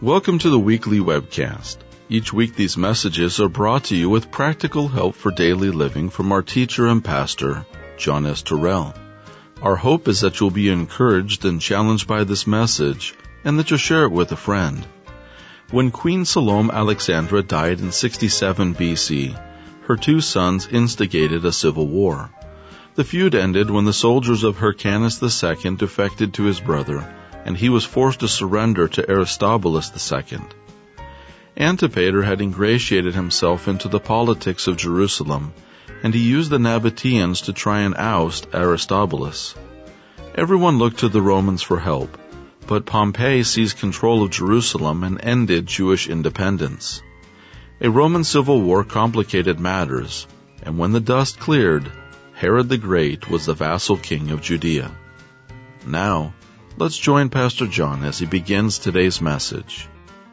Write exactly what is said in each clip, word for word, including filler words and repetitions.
Welcome to the weekly webcast. Each week these messages are brought to you with practical help for daily living from our teacher and pastor, John S. Terrell. Our hope is that you'll be encouraged and challenged by this message, and that you'll share it with a friend. When Queen Salome Alexandra died in sixty-seven B C, her two sons instigated a civil war. The feud ended when the soldiers of Hyrcanus the Second defected to his brother, and he was forced to surrender to Aristobulus the Second. Antipater had ingratiated himself into the politics of Jerusalem, and he used the Nabateans to try and oust Aristobulus. Everyone looked to the Romans for help, but Pompey seized control of Jerusalem and ended Jewish independence. A Roman civil war complicated matters, and when the dust cleared, Herod the Great was the vassal king of Judea. Now, let's join Pastor John as he begins today's message.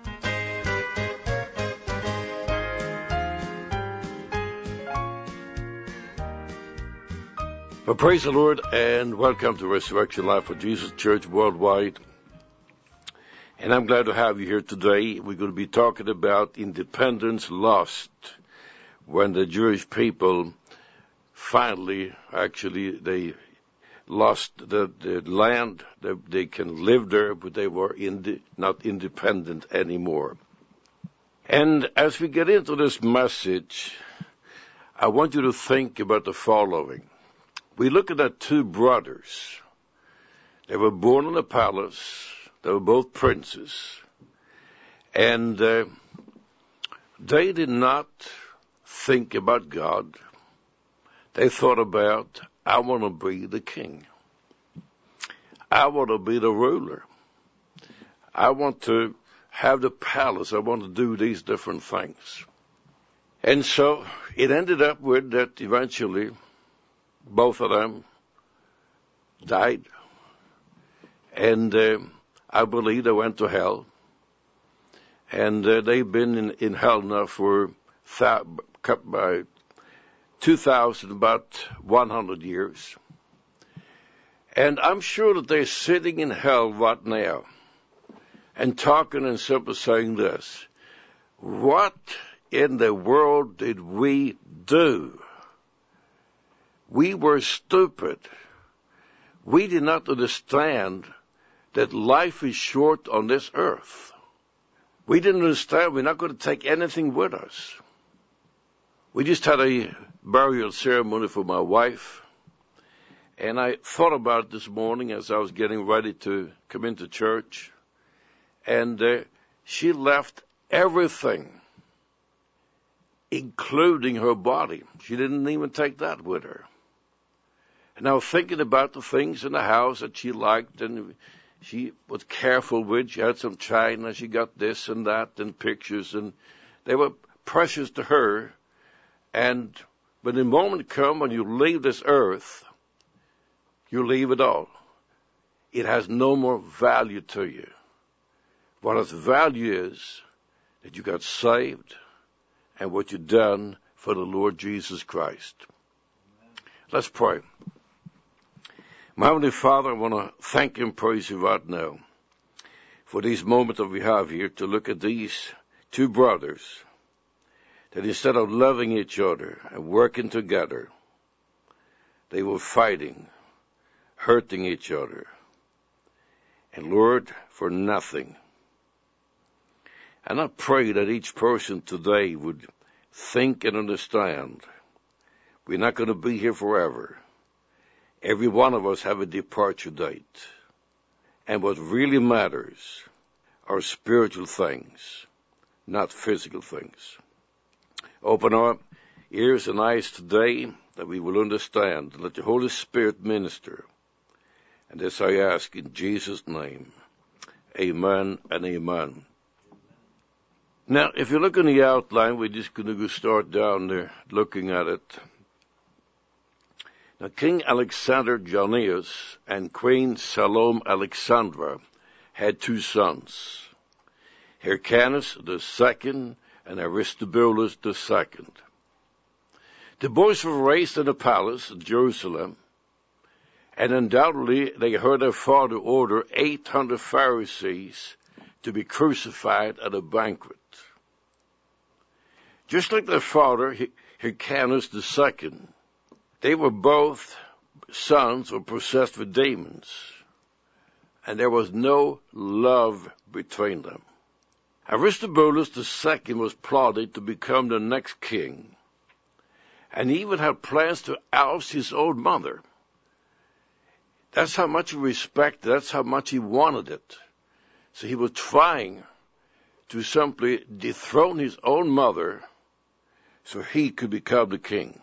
Well, praise the Lord, and welcome to Resurrection Life for Jesus Church Worldwide. And I'm glad to have you here today. We're going to be talking about independence lost when the Jewish people finally, actually, they lost the, the land. They, they can live there, but they were indi- not independent anymore. And as we get into this message, I want you to think about the following. We look at the two brothers. They were born in a palace. They were both princes. And uh, they did not think about God. They thought about, I want to be the king. I want to be the ruler. I want to have the palace. I want to do these different things. And so it ended up with that eventually both of them died. And uh, I believe they went to hell. And uh, they've been in, in hell now for th- by two thousand, about one hundred years. And I'm sure that they're sitting in hell right now and talking and simply saying this: what in the world did we do? We were stupid. We did not understand that life is short on this earth. We didn't understand we're not going to take anything with us. We just had a burial ceremony for my wife, and I thought about it this morning as I was getting ready to come into church, and uh, she left everything, including her body. She didn't even take that with her. And I was thinking about the things in the house that she liked, and she was careful with. She had some china, she got this and that, and pictures, and they were precious to her. And when the moment comes when you leave this earth, you leave it all. It has no more value to you. What its value is that you got saved and what you've done for the Lord Jesus Christ. Let's pray. My Heavenly Father, I want to thank and praise you right now for these moments that we have here to look at these two brothers, that instead of loving each other and working together, they were fighting, hurting each other, and Lord, for nothing. And I pray that each person today would think and understand we're not going to be here forever. Every one of us have a departure date. And what really matters are spiritual things, not physical things. Open our ears and eyes today that we will understand. Let the Holy Spirit minister. And this I ask in Jesus' name. Amen and amen. Now, if you look in the outline, we're just going to go start down there looking at it. Now, King Alexander Jannaeus and Queen Salome Alexandra had two sons, Hyrcanus the second and Aristobulus the second. The boys were raised in a palace in Jerusalem, and undoubtedly they heard their father order eight hundred Pharisees to be crucified at a banquet. Just like their father, Hyrcanus the Second, they were both sons or possessed with demons, and there was no love between them. Aristobulus the Second was plotting to become the next king, and he even had plans to oust his own mother. That's how much he respected, that's how much he wanted it. So he was trying to simply dethrone his own mother so he could become the king.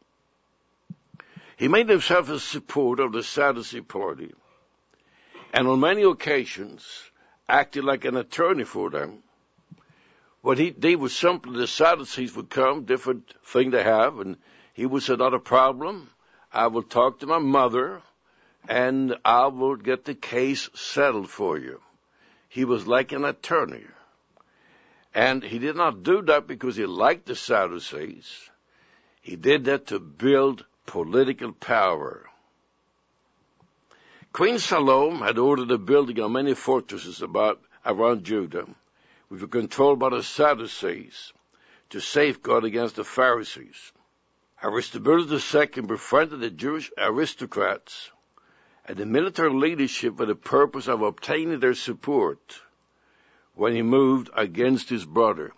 He made himself a supporter of the Sadducee party, and on many occasions acted like an attorney for them. When he, they would simply, the Sadducees would come, different thing they have, and he would say, not a problem, I will talk to my mother, and I will get the case settled for you. He was like an attorney. And he did not do that because he liked the Sadducees. He did that to build political power. Queen Salome had ordered the building of many fortresses about around Judah, which were controlled by the Sadducees, to safeguard against the Pharisees. Aristobulus the Second befriended the Jewish aristocrats and the military leadership for the purpose of obtaining their support when he moved against his brother.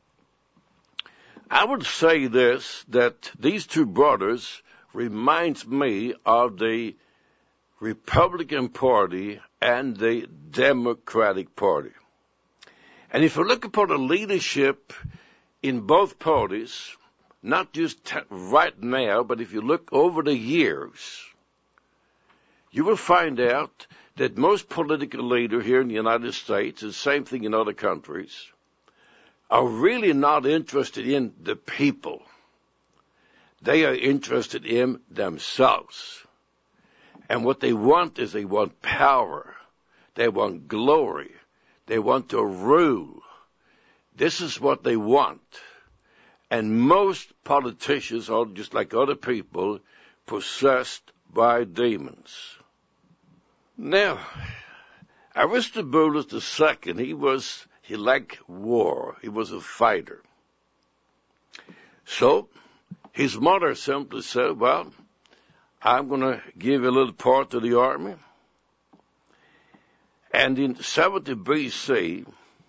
I would say this, that these two brothers reminds me of the Republican Party and the Democratic Party. And if you look upon the leadership in both parties, not just t- right now, but if you look over the years, you will find out that most political leaders here in the United States, and the same thing in other countries, are really not interested in the people. They are interested in themselves. And what they want is they want power. They want glory. They want to rule. This is what they want. And most politicians are, just like other people, possessed by demons. Now, Aristobulus the Second, he was, he liked war. He was a fighter. So, his mother simply said, well, I'm going to give a little part to the army. And in seventy B C,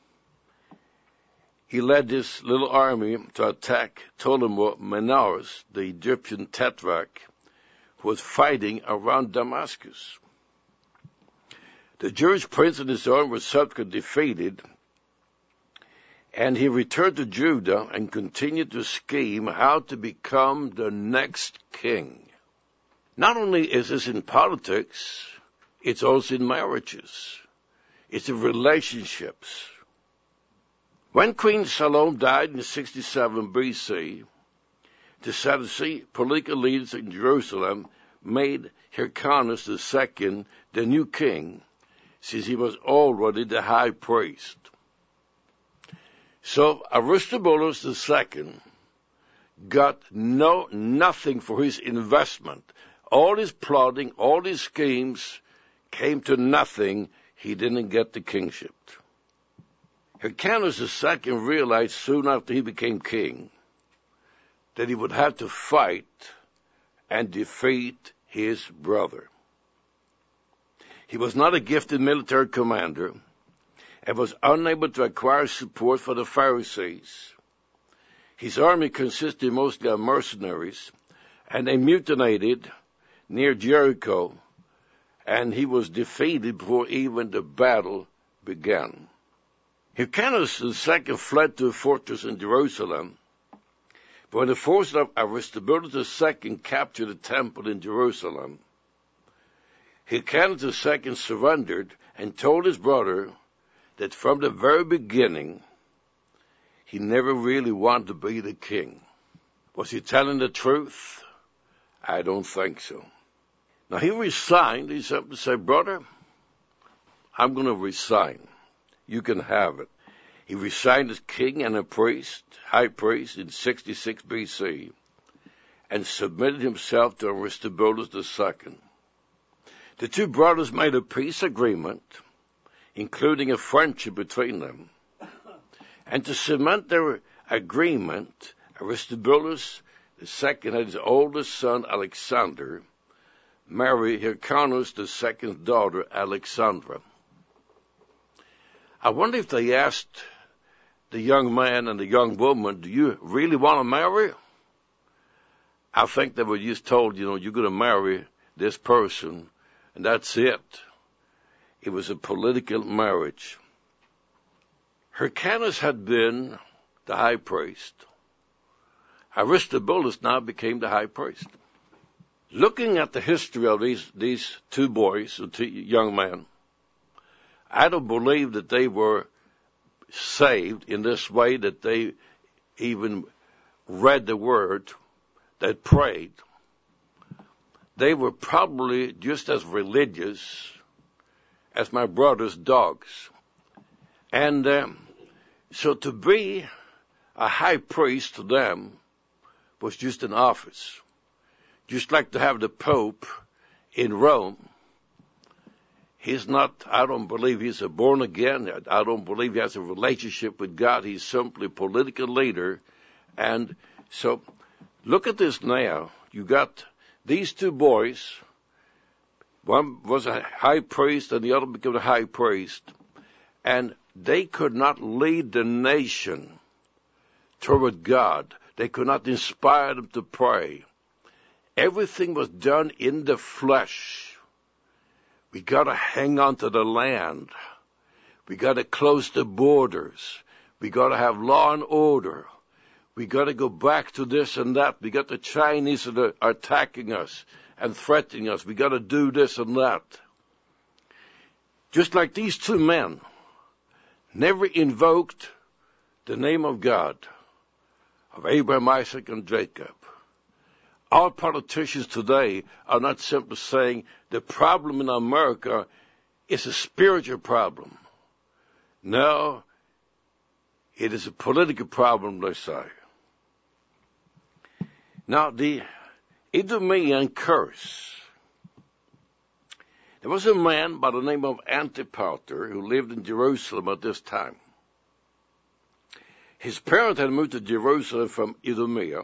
he led this little army to attack Ptolemy-Menelaus, the Egyptian tetrarch, who was fighting around Damascus. The Jewish prince and his army were subsequently defeated, and he returned to Judah and continued to scheme how to become the next king. Not only is this in politics, it's also in marriages. It's in relationships. When Queen Salome died in sixty-seven B C, the Sadducee political leaders in Jerusalem made Hyrcanus the Second the new king, since he was already the high priest. So Aristobulus the Second got no nothing for his investment. All his plotting, all his schemes came to nothing. He didn't get the kingship. Hyrcanus the Second realized soon after he became king that he would have to fight and defeat his brother. He was not a gifted military commander and was unable to acquire support for the Pharisees. His army consisted mostly of mercenaries, and they mutinied near Jericho, and he was defeated before even the battle began. Hyrcanus the Second fled to a fortress in Jerusalem, but when the forces of Aristobulus the Second captured the temple in Jerusalem, Hyrcanus the Second surrendered and told his brother that from the very beginning, he never really wanted to be the king. Was he telling the truth? I don't think so. Now, he resigned. He simply said, brother, I'm going to resign. You can have it. He resigned as king and a priest, high priest, in sixty-six B C, and submitted himself to Aristobulus the Second. The two brothers made a peace agreement including a friendship between them. And to cement their agreement, Aristobulus the second had his oldest son, Alexander, marry Hyrcanus the second's daughter, Alexandra. I wonder if they asked the young man and the young woman, do you really want to marry? I think they were just told, you know, you're going to marry this person, and that's it. It was a political marriage. Hyrcanus had been the high priest. Aristobulus now became the high priest. Looking at the history of these, these two boys, the two young men, I don't believe that they were saved in this way, that they even read the word, they prayed. They were probably just as religious as my brother's dogs. And um, so to be a high priest to them was just an office. Just like to have the Pope in Rome. He's not, I don't believe he's a born again. I don't believe he has a relationship with God. He's simply a political leader. And so look at this now. You got these two boys. One was a high priest and the other became a high priest. And they could not lead the nation toward God. They could not inspire them to pray. Everything was done in the flesh. We got to hang on to the land. We got to close the borders. We got to have law and order. We got to go back to this and that. We got the Chinese that are attacking us and threatening us. We got to do this and that. Just like these two men never invoked the name of God, of Abraham, Isaac, and Jacob. Our politicians today are not simply saying the problem in America is a spiritual problem. No, it is a political problem, they say. Now, the Idumean curse. There was a man by the name of Antipater who lived in Jerusalem at this time. His parents had moved to Jerusalem from Idumea.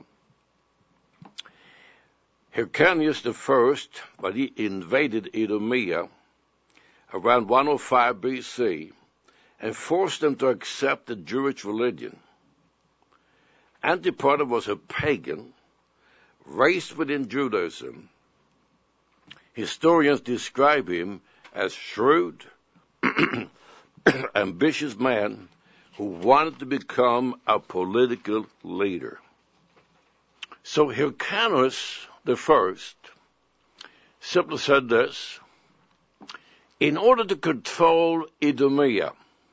Hyrcanus the First, but he invaded Idumea around one oh five B C and forced them to accept the Jewish religion. Antipater was a pagan raised within Judaism. Historians describe him as shrewd, ambitious man who wanted to become a political leader. So Hyrcanus the First simply said this: in order to control Idumea,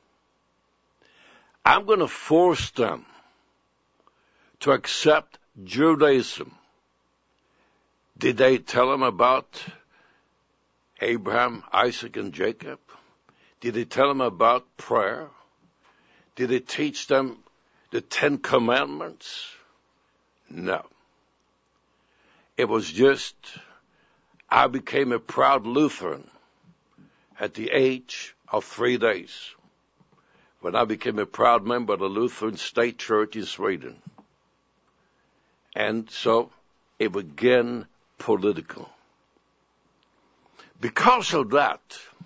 I'm going to force them to accept Judaism. Did they tell him about Abraham, Isaac, and Jacob? Did they tell them about prayer? Did they teach them the Ten Commandments? No. It was just, I became a proud Lutheran at the age of three days when I became a proud member of the Lutheran State Church in Sweden. And so it began political. Because of that,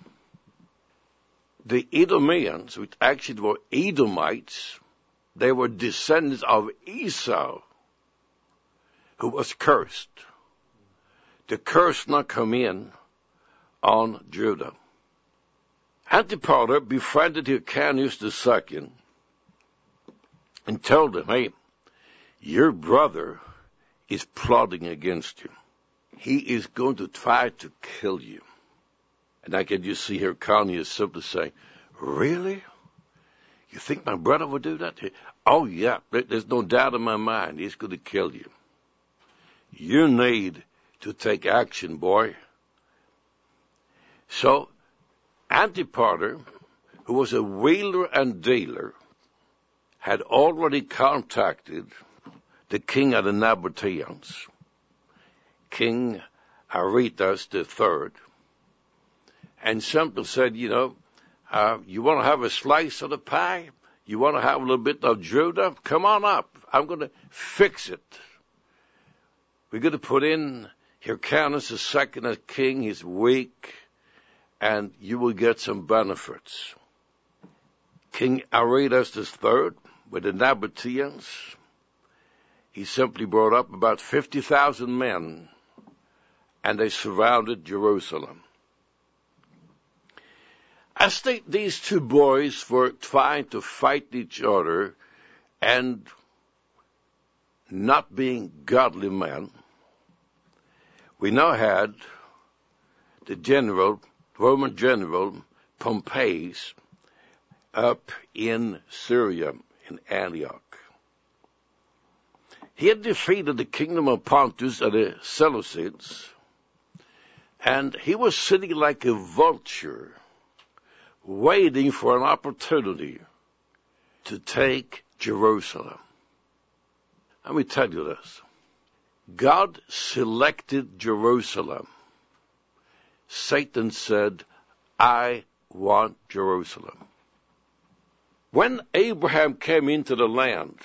the Idumeans, which actually were Edomites, they were descendants of Esau, who was cursed. The curse not come in on Judah. Antipater befriended Hyrcanus the Second and told him, hey, your brother is plotting against you. He is going to try to kill you. And I can just see Hyrcanus simply saying, really? You think my brother would do that? Oh, yeah, there's no doubt in my mind he's going to kill you. You need to take action, boy. So, Antipater, who was a wheeler and dealer, had already contacted the king of the Nabateans, King Aretas the Third, and simply said, you know, Uh, you want to have a slice of the pie? You want to have a little bit of Judah? Come on up. I'm going to fix it. We're going to put in Hyrcanus the second as king. He's weak, and you will get some benefits. King Aretas the third, with the Nabateans, he simply brought up about fifty thousand men, and they surrounded Jerusalem. As they, these two boys were trying to fight each other and not being godly men, we now had the general, Roman general Pompeius, up in Syria, in Antioch. He had defeated the kingdom of Pontus and the Seleucids, and he was sitting like a vulture, waiting for an opportunity to take Jerusalem. Let me tell you this. God selected Jerusalem. Satan said, I want Jerusalem. When Abraham came into the land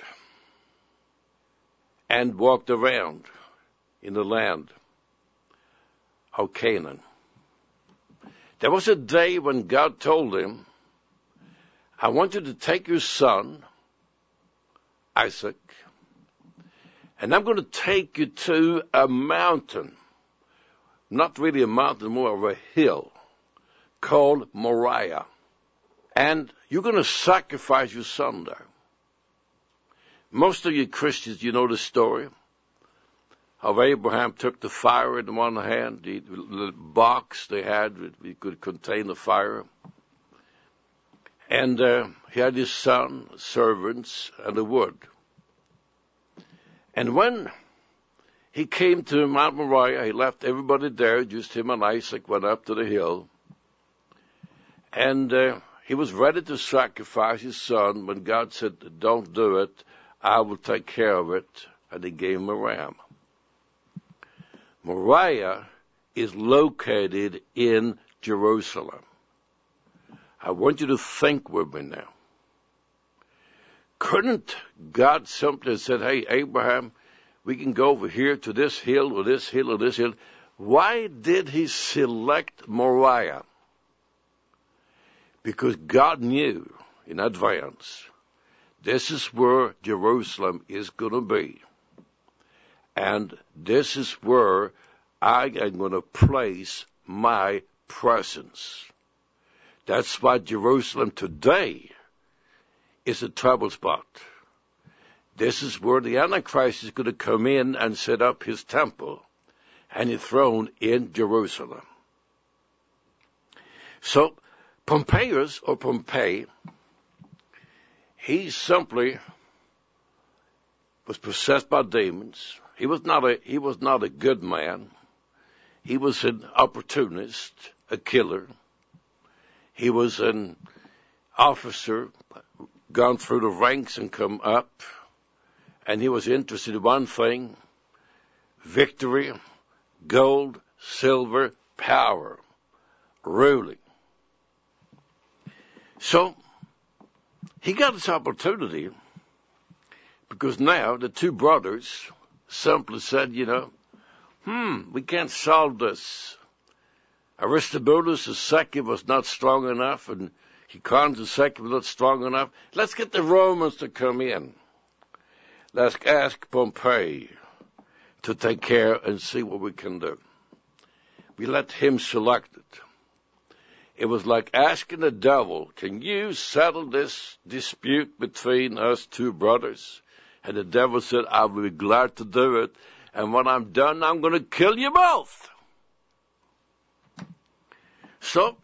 and walked around in the land of Canaan, there was a day when God told him, I want you to take your son, Isaac, and I'm going to take you to a mountain, not really a mountain, more of a hill, called Moriah. And you're going to sacrifice your son there. Most of you Christians, you know the story of Abraham took the fire in one hand, the, the box they had, it could contain the fire. And uh, he had his son, servants, and the wood. And when he came to Mount Moriah, he left everybody there, just him and Isaac went up to the hill. And uh, he was ready to sacrifice his son when God said, don't do it, I will take care of it. And he gave him a ram. Moriah is located in Jerusalem. I want you to think with me now. Couldn't God simply have said, hey, Abraham, we can go over here to this hill or this hill or this hill? Why did he select Moriah? Because God knew in advance, this is where Jerusalem is going to be. And this is where I am going to place my presence. That's why Jerusalem today is a trouble spot. This is where the Antichrist is going to come in and set up his temple and his throne in Jerusalem. So, Pompeius, or Pompey, he simply was possessed by demons. He was not a, he was not a good man. He was an opportunist, a killer. He was an officer, gone through the ranks and come up. And he was interested in one thing, victory, gold, silver, power, ruling. So, he got this opportunity because now the two brothers simply said, you know, hmm, we can't solve this. Aristobulus the second was not strong enough, and Hyrcanus the second was not strong enough. Let's get the Romans to come in. Let's ask Pompey to take care and see what we can do. We let him select it. It was like asking the devil, can you settle this dispute between us two brothers? And the devil said, I will be glad to do it. And when I'm done, I'm going to kill you both. So,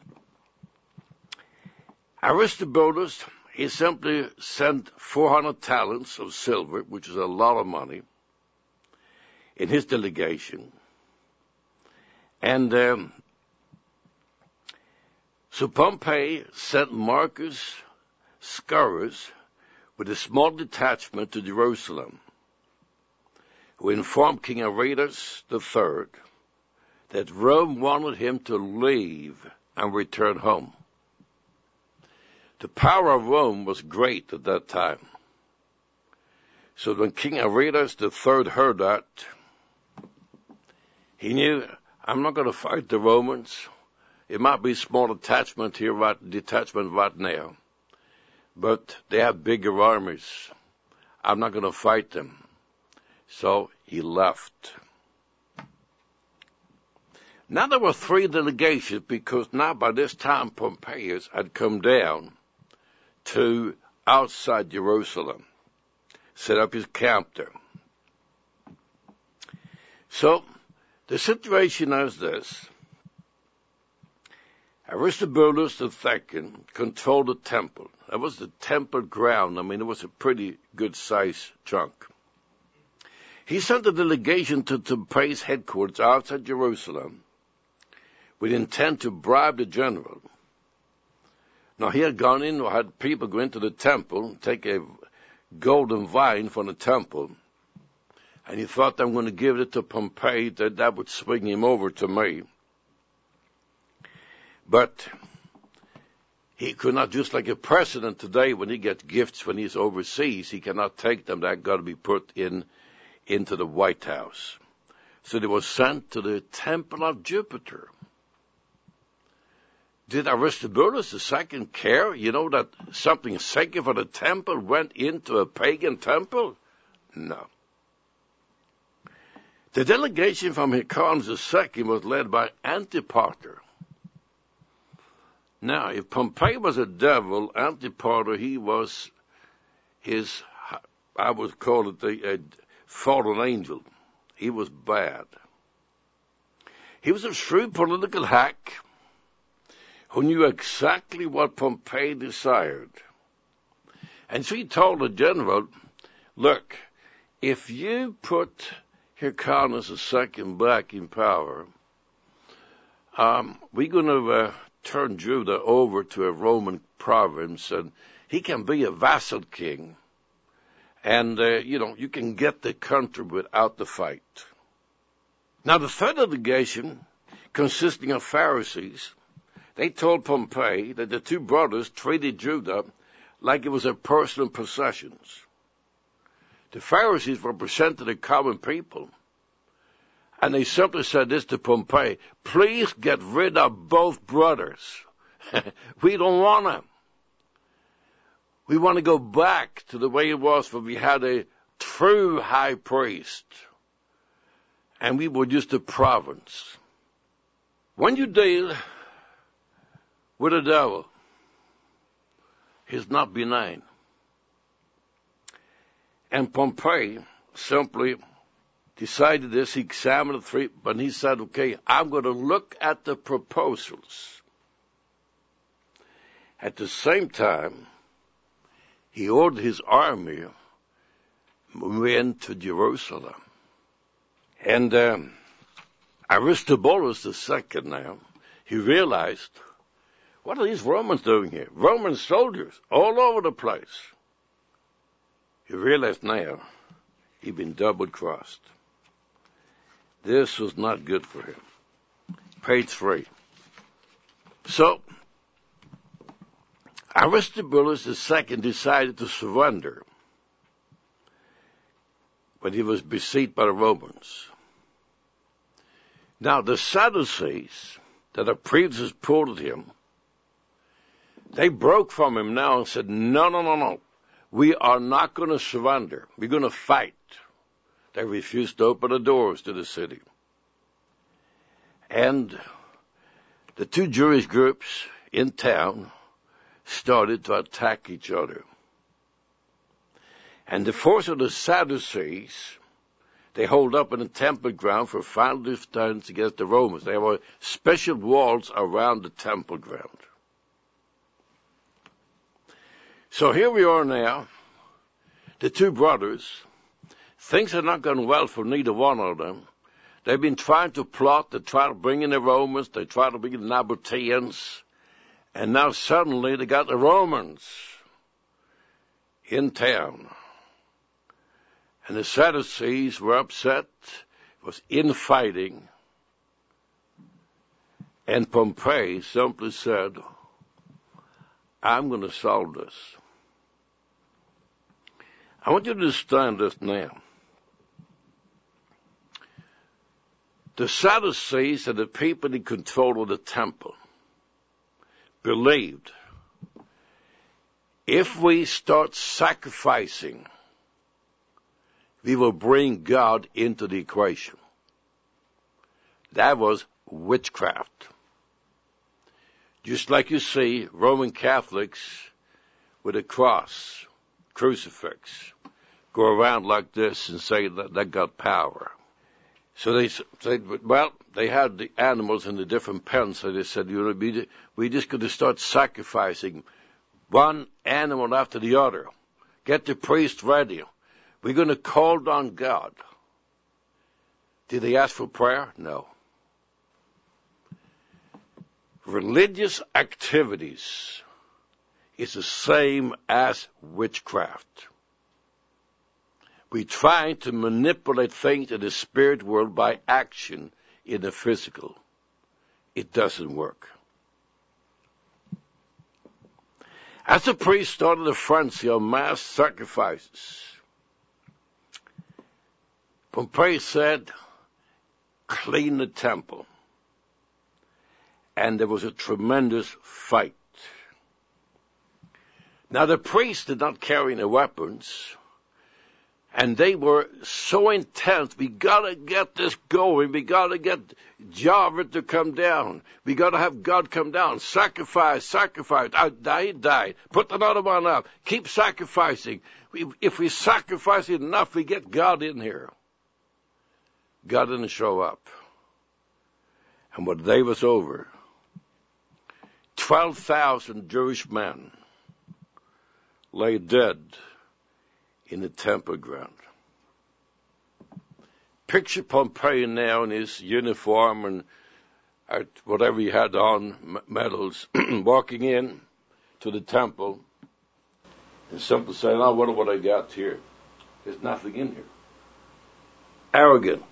Aristobulus, he simply sent four hundred talents of silver, which is a lot of money, in his delegation. And um, so Pompey sent Marcus Scaurus with a small detachment to Jerusalem, who informed King Aretas the third that Rome wanted him to leave and return home. The power of Rome was great at that time. So when King Aretas the third heard that, he knew, I'm not going to fight the Romans. It might be a small detachment here, right, detachment right now, but they have bigger armies. I'm not going to fight them. So he left. Now there were three delegations, because now by this time Pompeius had come down to outside Jerusalem, set up his camp there. So the situation is this. Aristobulus the second controlled the temple. That was the temple ground. I mean, it was a pretty good-sized chunk. He sent a delegation to Pompey's headquarters outside Jerusalem with intent to bribe the general. Now, he had gone in, or had people go into the temple, take a golden vine from the temple, and he thought, I'm going to give it to Pompey, that that would swing him over to me. But he could not, just like a president today, when he gets gifts when he's overseas, he cannot take them. They've got to be put in into the White House. So they were sent to the temple of Jupiter. Did Aristobulus the second care, you know, that something sacred for the temple went into a pagan temple? No. The delegation from Hyrcanus the second was led by Antipater. Now, if Pompey was a devil, Antipater, he was his, I would call it the, a fallen angel. He was bad. He was a shrewd political hack who knew exactly what Pompey desired. And so he told the general, look, if you put Hyrcanus the second back in power, um, we're going to uh, turn Judah over to a Roman province, and he can be a vassal king. And, uh, you know, you can get the country without the fight. Now, the third delegation, consisting of Pharisees, they told Pompey that the two brothers treated Judah like it was their personal possessions. The Pharisees represented the common people, and they simply said this to Pompey, please get rid of both brothers. We don't want them. We want to go back to the way it was when we had a true high priest, and we were just a province. When you deal with the devil, he's not benign. And Pompey simply decided this. He examined the three, but he said, okay, I'm going to look at the proposals. At the same time, he ordered his army went to Jerusalem. And um, Aristobulus the second now, he realized, what are these Romans doing here? Roman soldiers all over the place. He realized now he'd been double-crossed. This was not good for him. Page three. So, Aristobulus the second decided to surrender when he was besieged by the Romans. Now, the Sadducees that had previously supported him, they broke from him now and said, no, no, no, no. We are not going to surrender. We're going to fight. They refused to open the doors to the city. And the two Jewish groups in town started to attack each other. And the force of the Sadducees, they hold up in the temple ground for final defense against the Romans. There were special walls around the temple ground. So here we are now, the two brothers. Things have not gone well for neither one of them. They've been trying to plot, they try to bring in the Romans, they try to bring in the Nabateans, and now suddenly they got the Romans in town. And the Sadducees were upset, it was infighting, and Pompey simply said, I'm going to solve this. I want you to understand this now. The Sadducees and the people in control of the temple believed if we start sacrificing, we will bring God into the equation. That was witchcraft. Just like you see Roman Catholics with a cross, crucifix, go around like this and say that they got power. So they said, well, they had the animals in the different pens, so they said, you know, we, we just going to start sacrificing one animal after the other. Get the priest ready. We're going to call on God. Did they ask for prayer? No. Religious activities is the same as witchcraft. We're trying to manipulate things in the spirit world by action in the physical. It doesn't work. As the priest started a frenzy of mass sacrifices, Pompey said, clean the temple. And there was a tremendous fight. Now the priests did not carry any weapons, and they were so intense. We gotta get this going. We gotta get Javert to come down. We gotta have God come down. Sacrifice, sacrifice. I died, died. Put another one up. Keep sacrificing. We, if we sacrifice enough, we get God in here. God didn't show up. And when the day was over, twelve thousand Jewish men lay dead in the temple ground. Picture Pompey now in his uniform and uh, whatever he had on, medals, walking in to the temple and simply saying, oh, what what I got here? There's nothing in here. Arrogant.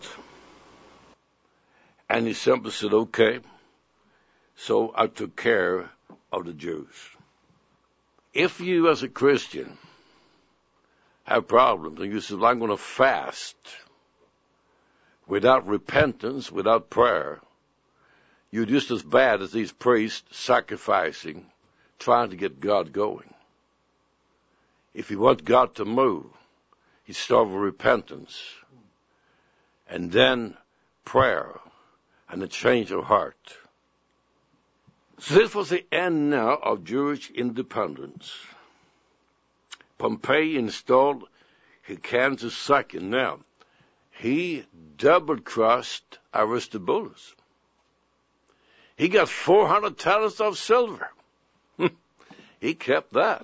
And he simply said, okay, so I took care of the Jews. If you as a Christian have problems and you say, well, I'm going to fast without repentance, without prayer, you're just as bad as these priests sacrificing, trying to get God going. If you want God to move, you start with repentance and then prayer and a change of heart. So this was the end now of Jewish independence. Pompey installed Hyrcanus the Second. Now, he double-crossed Aristobulus. He got four hundred talents of silver. He kept that.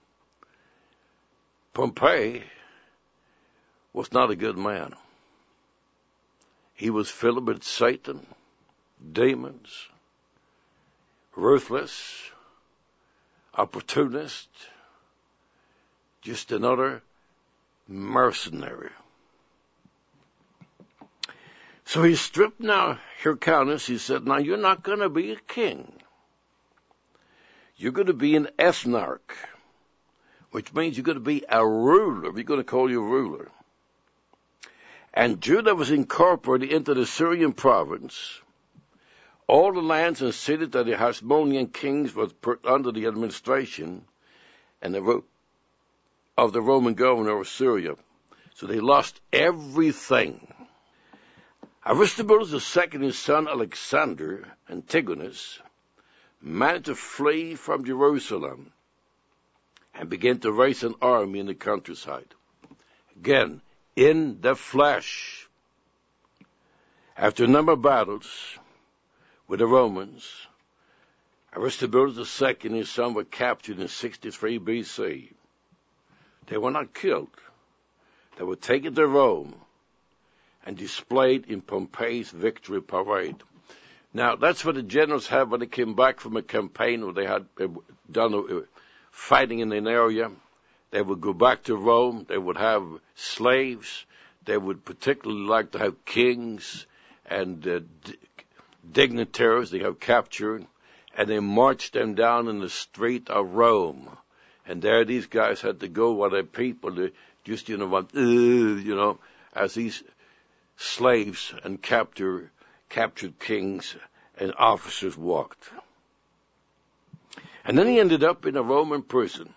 Pompey was not a good man. He was filled with Satan, demons, ruthless, opportunist, just another mercenary. So he stripped now Hyrcanus. He said, now you're not going to be a king. You're going to be an ethnarch, which means you're going to be a ruler. We're going to call you a ruler. And Judah was incorporated into the Syrian province. All the lands and cities that the Hasmonean kings was put under the administration and the, of the Roman governor of Syria. So they lost everything. Aristobulus the Second, his son Alexander, Antigonus, managed to flee from Jerusalem and began to raise an army in the countryside. Again, in the flesh. After a number of battles with the Romans, Aristobulus the Second and his son were captured in sixty-three B C. They were not killed. They were taken to Rome and displayed in Pompey's victory parade. Now, that's what the generals had when they came back from a campaign where they had done uh, fighting in an area. They would go back to Rome. They would have slaves. They would particularly like to have kings and uh, d- dignitaries they have captured. and they marched them down in the street of Rome. And there these guys had to go while their people, they just, you know, went, uh, you know, as these slaves and capture, captured kings and officers walked. And then he ended up in a Roman prison.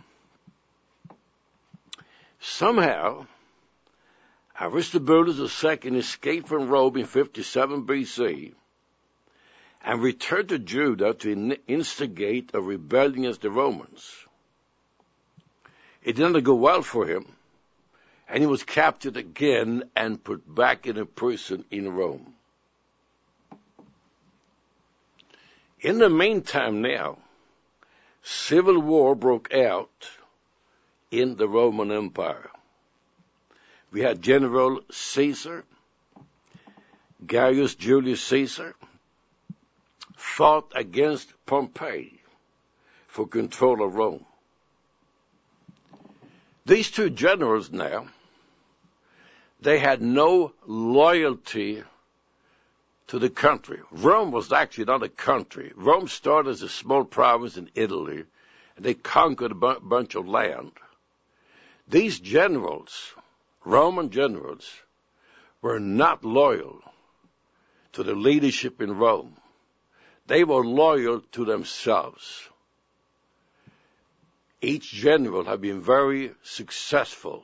Somehow, Aristobulus the Second escaped from Rome in fifty-seven B C and returned to Judah to instigate a rebellion against the Romans. It did not go well for him, and he was captured again and put back in a prison in Rome. In the meantime now, civil war broke out in the Roman Empire. We had General Caesar, Gaius Julius Caesar, fought against Pompey for control of Rome. These two generals now, they had no loyalty to the country. Rome was actually not a country. Rome started as a small province in Italy, and they conquered a bu- bunch of land. These generals, Roman generals, were not loyal to the leadership in Rome. They were loyal to themselves. Each general had been very successful.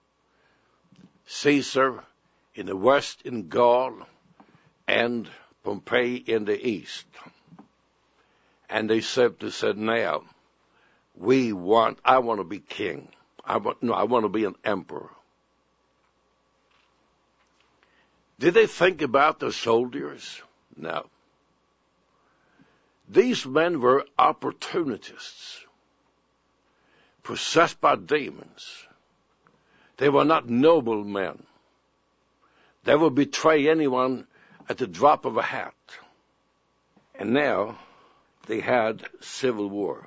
Caesar in the west in Gaul, and Pompey in the east. And they simply said, now, we want, I want to be king. I want, no, I want to be an emperor. Did they think about the soldiers? No. These men were opportunists, possessed by demons. They were not noble men. They would betray anyone at the drop of a hat. And now they had civil war.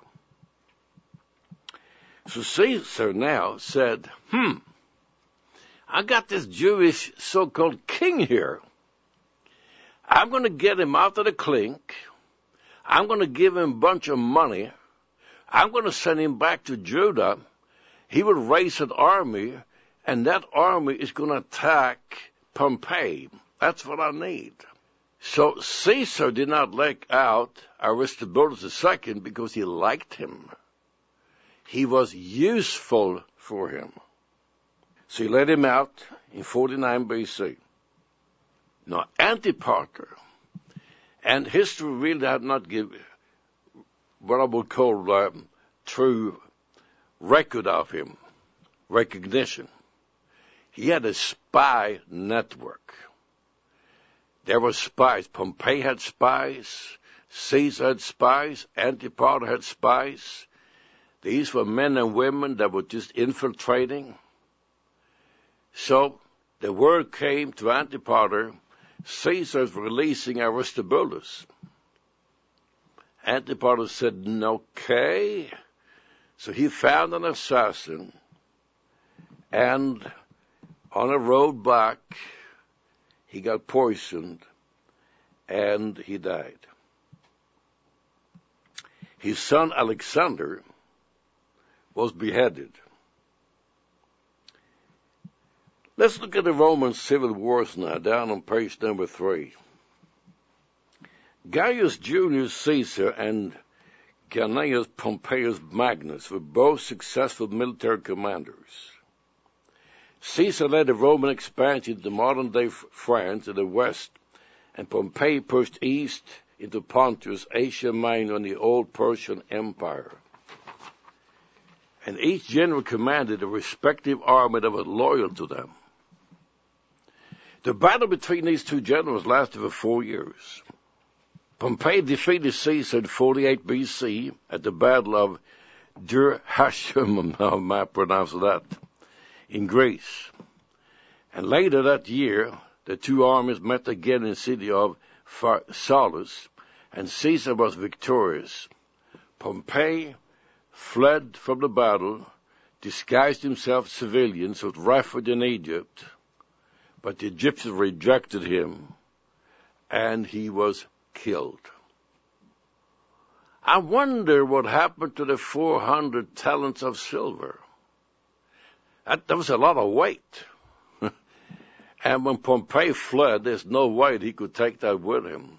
So Caesar now said, hmm, I got this Jewish so-called king here. I'm going to get him out of the clink. I'm going to give him a bunch of money. I'm going to send him back to Judah. He will raise an army, and that army is going to attack Pompey. That's what I need. So Caesar did not let out Aristobulus the Second because he liked him. He was useful for him. So he let him out in forty-nine B C. Now Antipater, and history really had not given what I would call uh, true record of him, recognition. He had a spy network. There were spies. Pompey had spies. Caesar had spies. Antipater had spies. These were men and women that were just infiltrating. So the word came to Antipater, Caesar's releasing Aristobulus. Antipater said, okay. So he found an assassin, and on a road back, he got poisoned, and he died. His son Alexander was beheaded. Let's look at the Roman civil wars now, down on page number three. Gaius Julius Caesar and Gnaeus Pompeius Magnus were both successful military commanders. Caesar led the Roman expansion to modern-day France in the west, and Pompey pushed east into Pontus, Asia Minor, and the old Persian Empire. And each general commanded a respective army that was loyal to them. The battle between these two generals lasted for four years. Pompey defeated Caesar in forty-eight B C at the Battle of Dur-Hashem, how am I pronounce that, in Greece. And later that year, the two armies met again in the city of Pharsalus, and Caesar was victorious. Pompey fled from the battle, disguised himself as civilian, sought refuge in Egypt, but the Egyptians rejected him, and he was killed. I wonder what happened to the four hundred talents of silver. That, that was a lot of weight. And when Pompey fled, there's no way he could take that with him.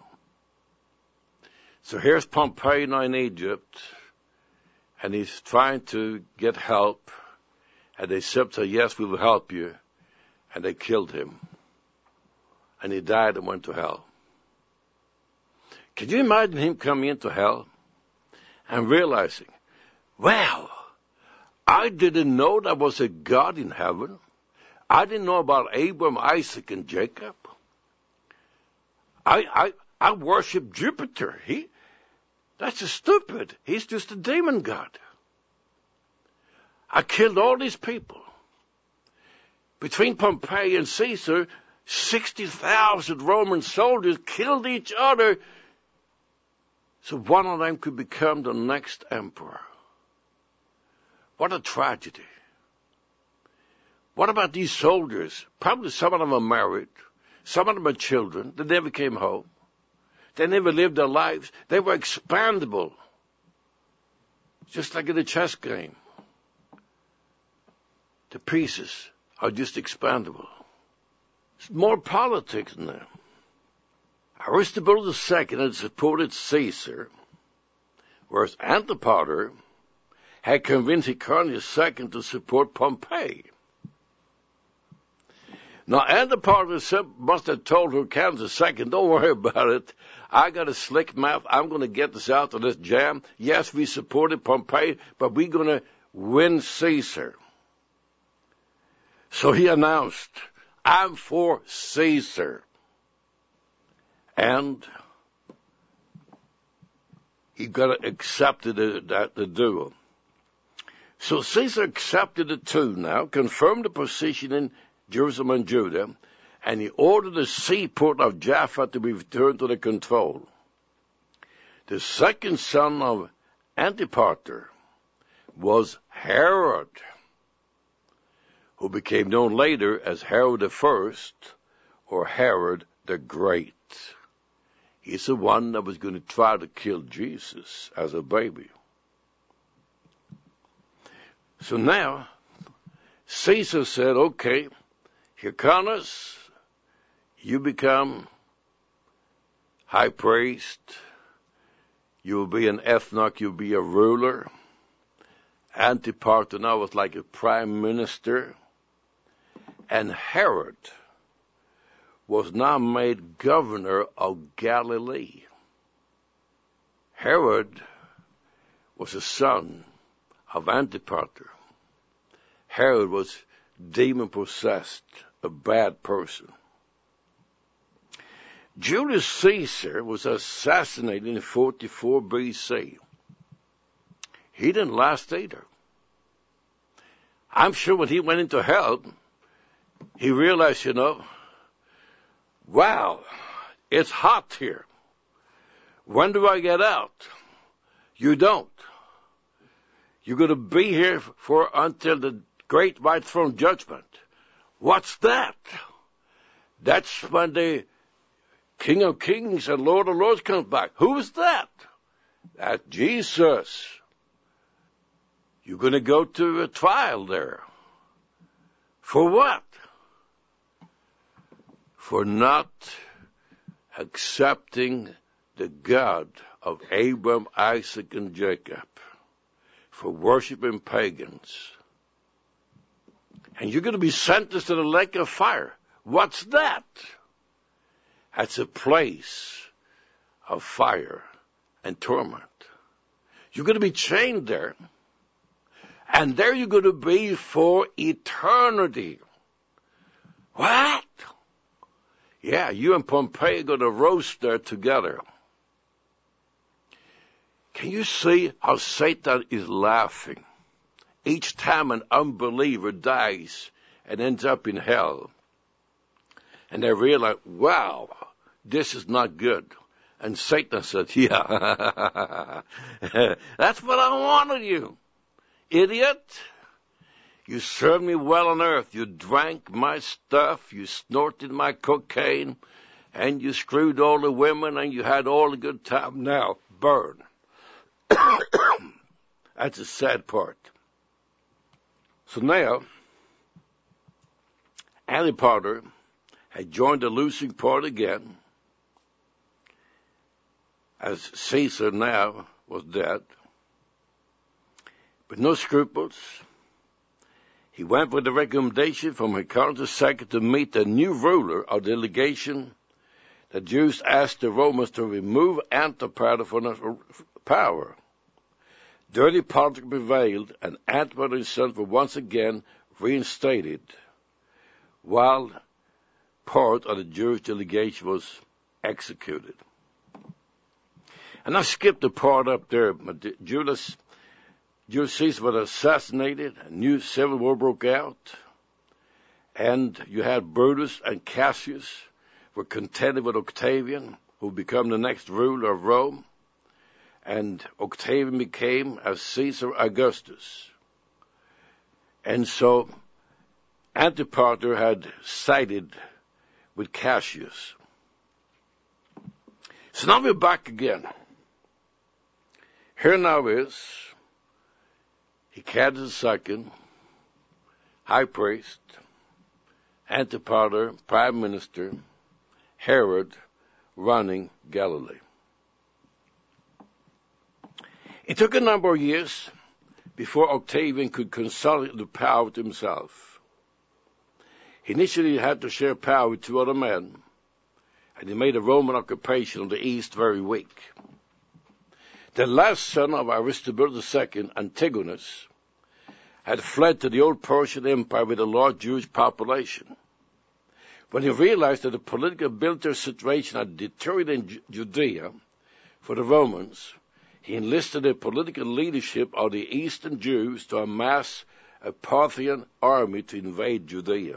So here's Pompey now in Egypt, and he's trying to get help. And they said, yes, we will help you. And they killed him. And he died and went to hell. Can you imagine him coming into hell and realizing, well, I didn't know there was a God in heaven. I didn't know about Abraham, Isaac, and Jacob. I I I worship Jupiter. He that's just stupid. He's just a demon god. I killed all these people. Between Pompey and Caesar, sixty thousand Roman soldiers killed each other so one of them could become the next emperor. What a tragedy. What about these soldiers? Probably some of them are married. Some of them are children. They never came home. They never lived their lives. They were expandable. Just like in a chess game. The pieces are just expandable. It's more politics than that. Aristobulus the Second had supported Caesar, whereas Antipater had convinced Hyrcanus the Second to support Pompey. Now, Antipater must have told Hyrcanus the Second, don't worry about it. I got a slick mouth. I'm going to get this out of this jam. Yes, we supported Pompey, but we're going to win Caesar. So he announced, I'm for Caesar. And he got accepted that the duel. So Caesar accepted it too now, confirmed the position in Jerusalem and Judah, and he ordered the seaport of Jaffa to be returned to the control. The second son of Antipater was Herod, who became known later as Herod the First or Herod the Great. He's the one that was going to try to kill Jesus as a baby. So now, Caesar said, okay, Hyrcanus, you become high priest. You will be an ethnarch. You'll be a ruler. Antipater now was like a prime minister. And Herod was now made governor of Galilee. Herod was a son of Antipater. Herod was demon-possessed, a bad person. Julius Caesar was assassinated in forty-four B C. He didn't last either. I'm sure when he went into hell, he realized, you know, wow, it's hot here. When do I get out? You don't. You're going to be here for until the great white throne judgment. What's that? That's when the King of Kings and Lord of Lords comes back. Who is that? That's Jesus. You're going to go to a trial there. For what? For not accepting the God of Abraham, Isaac, and Jacob. For worshiping pagans. And you're going to be sentenced to the lake of fire. What's that? That's a place of fire and torment. You're going to be chained there. And there you're going to be for eternity. What? Yeah, you and Pompey are going to roast there together. Can you see how Satan is laughing? Each time an unbeliever dies and ends up in hell. And they realize, wow, this is not good. And Satan said, yeah, that's what I wanted you. Idiot. You served me well on earth. You drank my stuff. You snorted my cocaine. And you screwed all the women and you had all the good time. Now, burn. That's the sad part. So now, Antipater had joined the losing party again, as Caesar now was dead. With no scruples, he went with a recommendation from Hyrcanus the Second to meet the new ruler of the delegation. The Jews asked the Romans to remove Antipater from power. Dirty politics prevailed, and Antipater and his sons were once again reinstated, while part of the Jewish delegation was executed. And I skipped the part up there. Julius, Julius Caesar was assassinated, a new civil war broke out, and you had Brutus and Cassius were contending with Octavian, who would become the next ruler of Rome, and Octavian became as Caesar Augustus. And so Antipater had sided with Cassius. So now we're back again. Here now is Hyrcanus the Second, high priest, Antipater, prime minister, Herod running Galilee. It took a number of years before Octavian could consolidate the power to himself. He initially had to share power with two other men, and he made the Roman occupation of the East very weak. The last son of Aristobulus the Second, Antigonus, had fled to the old Persian Empire with a large Jewish population. When he realized that the political and military situation had deteriorated in Judea for the Romans, he enlisted the political leadership of the Eastern Jews to amass a Parthian army to invade Judea.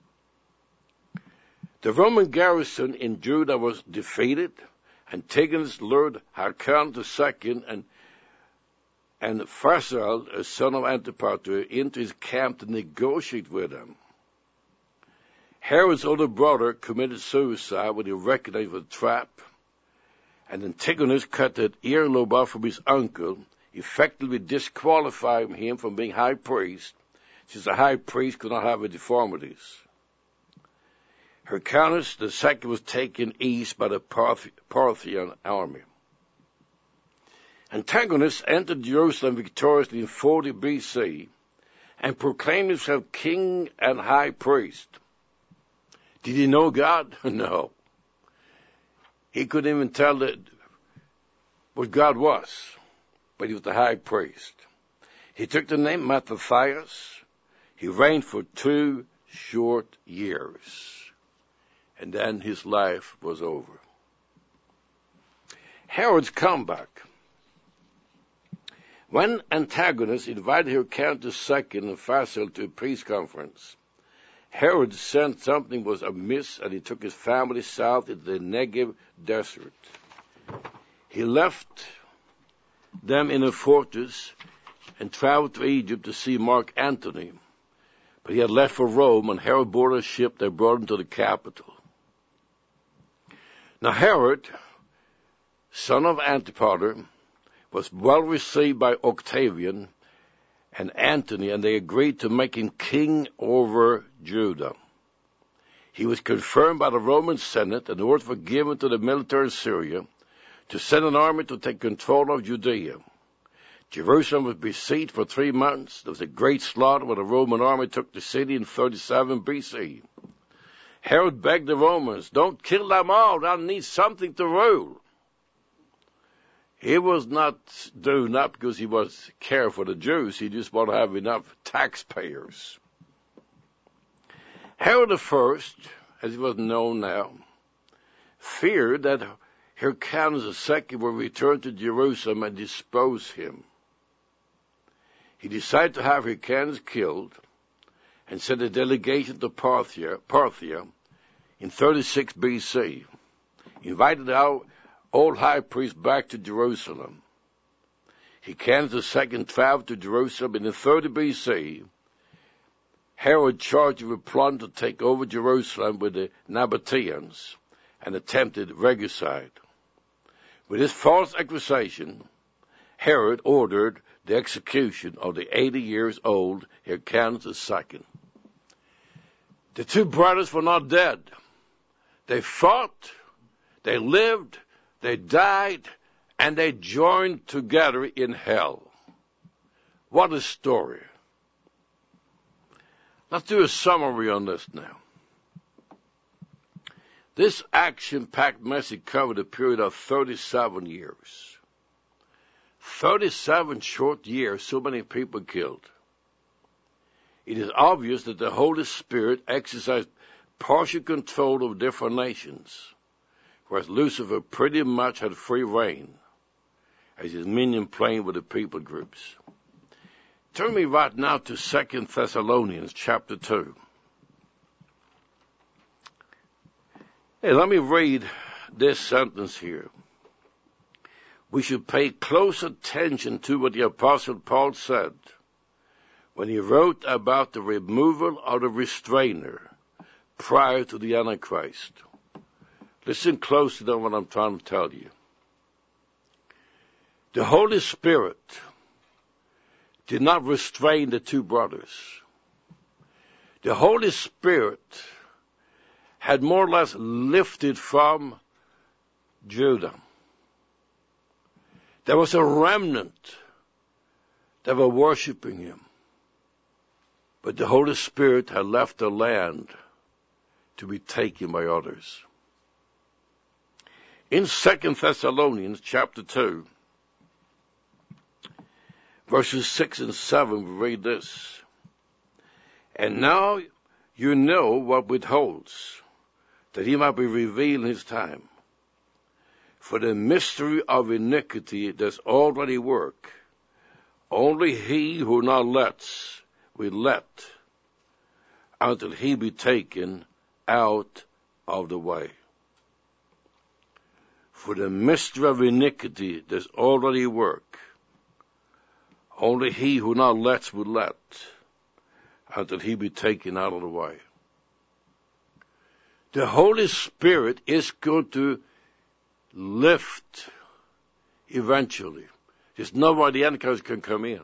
The Roman garrison in Judah was defeated. Antigonus lured Hyrcanus the Second and, and Phasael, a son of Antipater, into his camp to negotiate with him. Herod's older brother committed suicide when he recognized the trap, and Antigonus cut the earlobe off from his uncle, effectively disqualifying him from being high priest, since the high priest could not have any deformities. Hyrcanus the Second was taken east by the Parth- Parthian army. Antigonus entered Jerusalem victoriously in forty B C and proclaimed himself king and high priest. Did he know God? No. He couldn't even tell that what God was, but he was the high priest. He took the name Mattathias. He reigned for two short years, and then his life was over. Herod's comeback. When Antigonus invited Hyrcanus the Second and Phasael to a peace conference, Herod sensed something was amiss, and he took his family south into the Negev desert. He left them in a fortress and traveled to Egypt to see Mark Antony, but he had left for Rome, and Herod boarded a ship that brought him to the capital. Now Herod, son of Antipater, was well received by Octavian and Antony, and they agreed to make him king over Judah. He was confirmed by the Roman Senate, and orders were given to the military of Syria to send an army to take control of Judea. Jerusalem was besieged for three months. There was a great slaughter when the Roman army took the city in thirty-seven B C. Herod begged the Romans, "Don't kill them all. I need something to rule." He was not doing that because he was care for the Jews. He just wanted to have enough taxpayers. Herod the First, as he was known now, feared that Hyrcanus the Second would return to Jerusalem and dispose him. He decided to have Hyrcanus killed and sent a delegation to Parthia, Parthia in thirty-six B C, invited our old high priest back to Jerusalem. Hyrcanus the Second traveled to Jerusalem, and in thirty B C, Herod charged with a plot to take over Jerusalem with the Nabateans and attempted regicide. With this false accusation, Herod ordered the execution of the eighty years old Hyrcanus the Second. The two brothers were not dead. They fought, they lived, they died, and they joined together in hell. What a story. Let's do a summary on this now. This action-packed message covered a period of thirty-seven years. thirty-seven short years, so many people killed. It is obvious that the Holy Spirit exercised partial control of different nations, whereas Lucifer pretty much had free reign as his minion playing with the people groups. Turn me right now to Second Thessalonians chapter two. Hey, let me read this sentence here. We should pay close attention to what the Apostle Paul said when he wrote about the removal of the restrainer prior to the Antichrist. Listen closely to what I'm trying to tell you. The Holy Spirit did not restrain the two brothers. The Holy Spirit had more or less lifted from Judah. There was a remnant that were worshiping him. But the Holy Spirit had left the land to be taken by others. In Second Thessalonians chapter two, verses six and seven, we read this. And now you know what withholds, that he might be revealed in his time. For the mystery of iniquity does already work. Only he who now lets will let until he be taken out of the way. For the mystery of iniquity does already work. Only he who now lets will let until he be taken out of the way. The Holy Spirit is going to lift eventually. There's nobody the Antichrist can come in.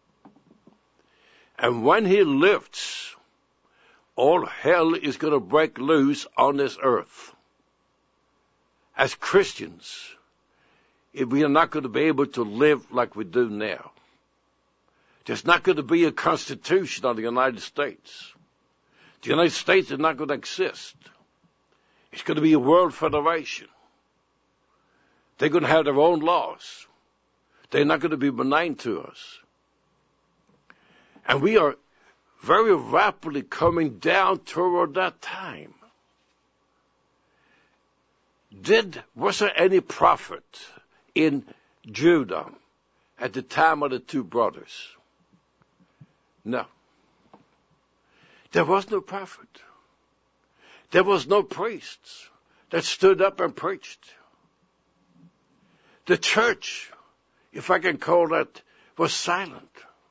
And when he lifts, all hell is going to break loose on this earth. As Christians, we are not going to be able to live like we do now. There's not going to be a constitution of the United States. The United States is not going to exist. It's going to be a world federation. They're going to have their own laws. They're not going to be benign to us. And we are very rapidly coming down toward that time. Did, was there any prophet in Judah at the time of the two brothers? No. There was no prophet. There was no priests that stood up and preached. The church, if I can call that, was silent.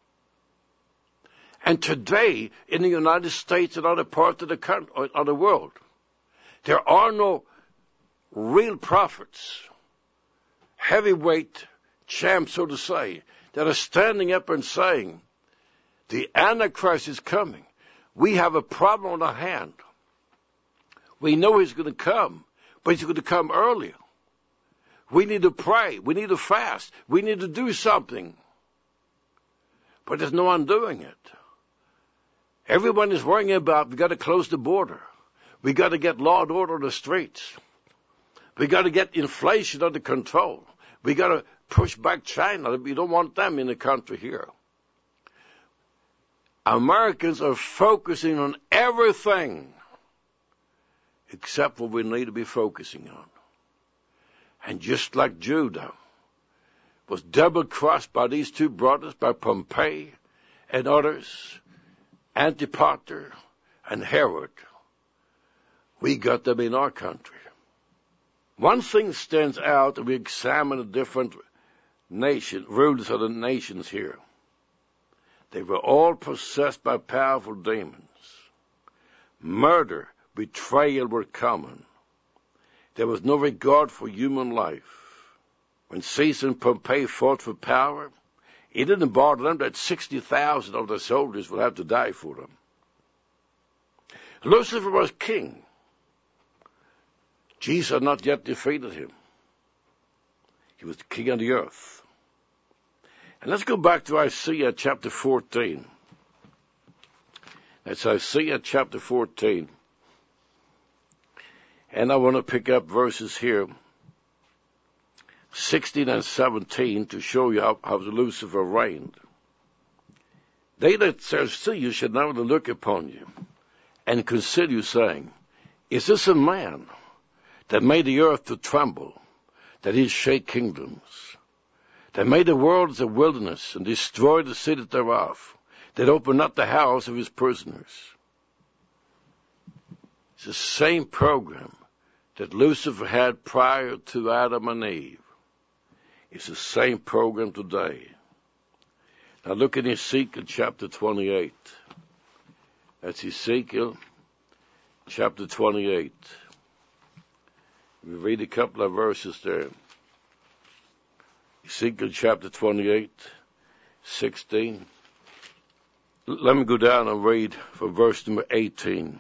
And today, in the United States and other parts of the country, of the world, there are no real prophets, heavyweight champs, so to say, that are standing up and saying, the Antichrist is coming. We have a problem on our hand. We know he's going to come, but he's going to come earlier. We need to pray. We need to fast. We need to do something. But there's no one doing it. Everyone is worrying about, we got to close the border. We got to get law and order on the streets. We got to get inflation under control. We got to push back China. We don't want them in the country here. Americans are focusing on everything except what we need to be focusing on. And just like Judah was double-crossed by these two brothers, by Pompey and others, Antipater and Herod, we got them in our country. One thing stands out, and we examine the different nation, rulers of the nations here. They were all possessed by powerful demons. Murder, betrayal were common. There was no regard for human life. when Caesar and Pompey fought for power, it didn't bother them that sixty thousand of their soldiers would have to die for them. Lucifer was king. Jesus had not yet defeated him. He was the king of the earth. And let's go back to Isaiah chapter fourteen. That's Isaiah chapter fourteen. And I want to pick up verses here, sixteen and seventeen, to show you how, how Lucifer reigned. They that see you should never look upon you and consider you, saying, is this a man that made the earth to tremble, that he shake kingdoms, that made the world as a wilderness and destroyed the city thereof, that opened not the house of his prisoners? It's the same program that Lucifer had prior to Adam and Eve. It's the same program today. Now look at Ezekiel chapter twenty-eight. That's Ezekiel chapter twenty-eight. We read a couple of verses there. Ezekiel chapter twenty-eight, sixteen. Let me go down and read from verse number eighteen.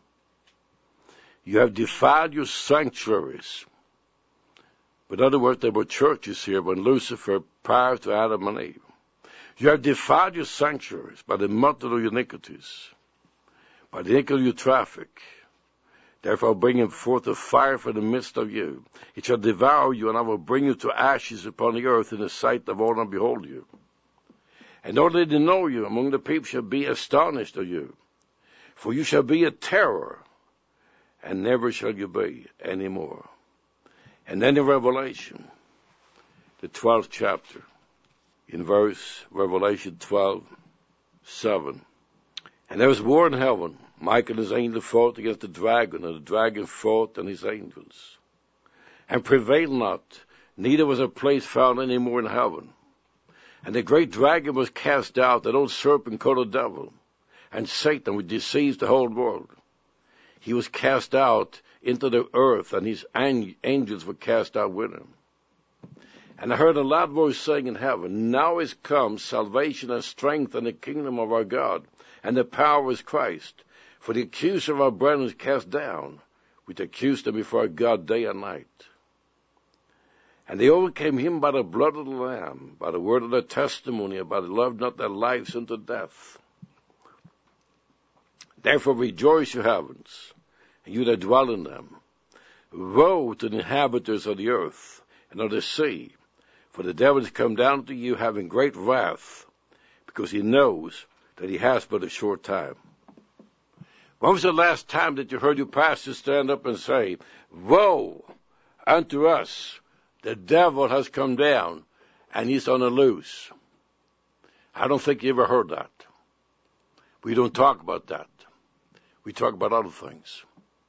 You have defiled your sanctuaries. But in other words, there were churches here when Lucifer, prior to Adam and Eve. You have defiled your sanctuaries by the multitude of your iniquities, by the iniquity of your traffic. Therefore, I'll bring forth a fire from the midst of you. It shall devour you, and I will bring you to ashes upon the earth in the sight of all that behold you. And all that know you among the people shall be astonished of you. For you shall be a terror, and never shall you be any more. And then in Revelation, the twelfth chapter, in verse, Revelation twelve, seven. And there was war in heaven. Michael and his angels fought against the dragon, and the dragon fought and his angels, and prevailed not, neither was a place found any more in heaven. And the great dragon was cast out, that old serpent called the devil, and Satan, which deceives the whole world. He was cast out into the earth, and his angels were cast out with him. And I heard a loud voice saying in heaven, now is come salvation and strength and the kingdom of our God, and the power of Christ. For the accuser of our brethren is cast down, which accused them before God day and night. And they overcame him by the blood of the Lamb, by the word of their testimony, and by the love not their lives unto death. Therefore rejoice, you heavens, and you that dwell in them. Woe to the inhabitants of the earth and of the sea, for the devil has come down to you having great wrath, because he knows that he has but a short time. When was the last time that you heard your pastor stand up and say, woe unto us, the devil has come down, and he's on the loose? I don't think you ever heard that. We don't talk about that. We talk about other things.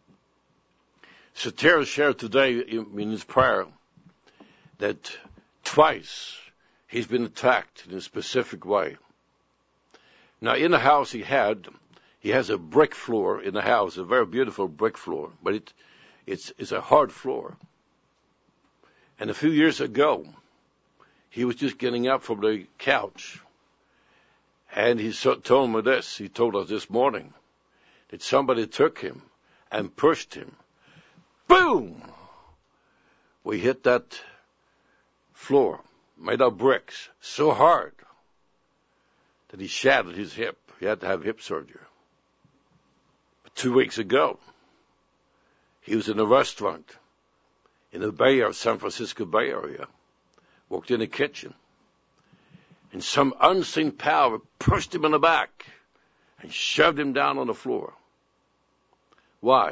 Soter shared today in his prayer that twice he's been attacked in a specific way. Now, in the house he had, he has a brick floor in the house, a very beautiful brick floor, but it, it's, it's a hard floor. And a few years ago, he was just getting up from the couch, and he so, told me this, he told us this morning, that somebody took him and pushed him. Boom! We hit that floor, made of bricks, so hard that he shattered his hip. He had to have hip surgery. But two weeks ago, he was in a restaurant in the Bay Area, San Francisco Bay Area, walked in the kitchen, and some unseen power pushed him in the back and shoved him down on the floor. Why?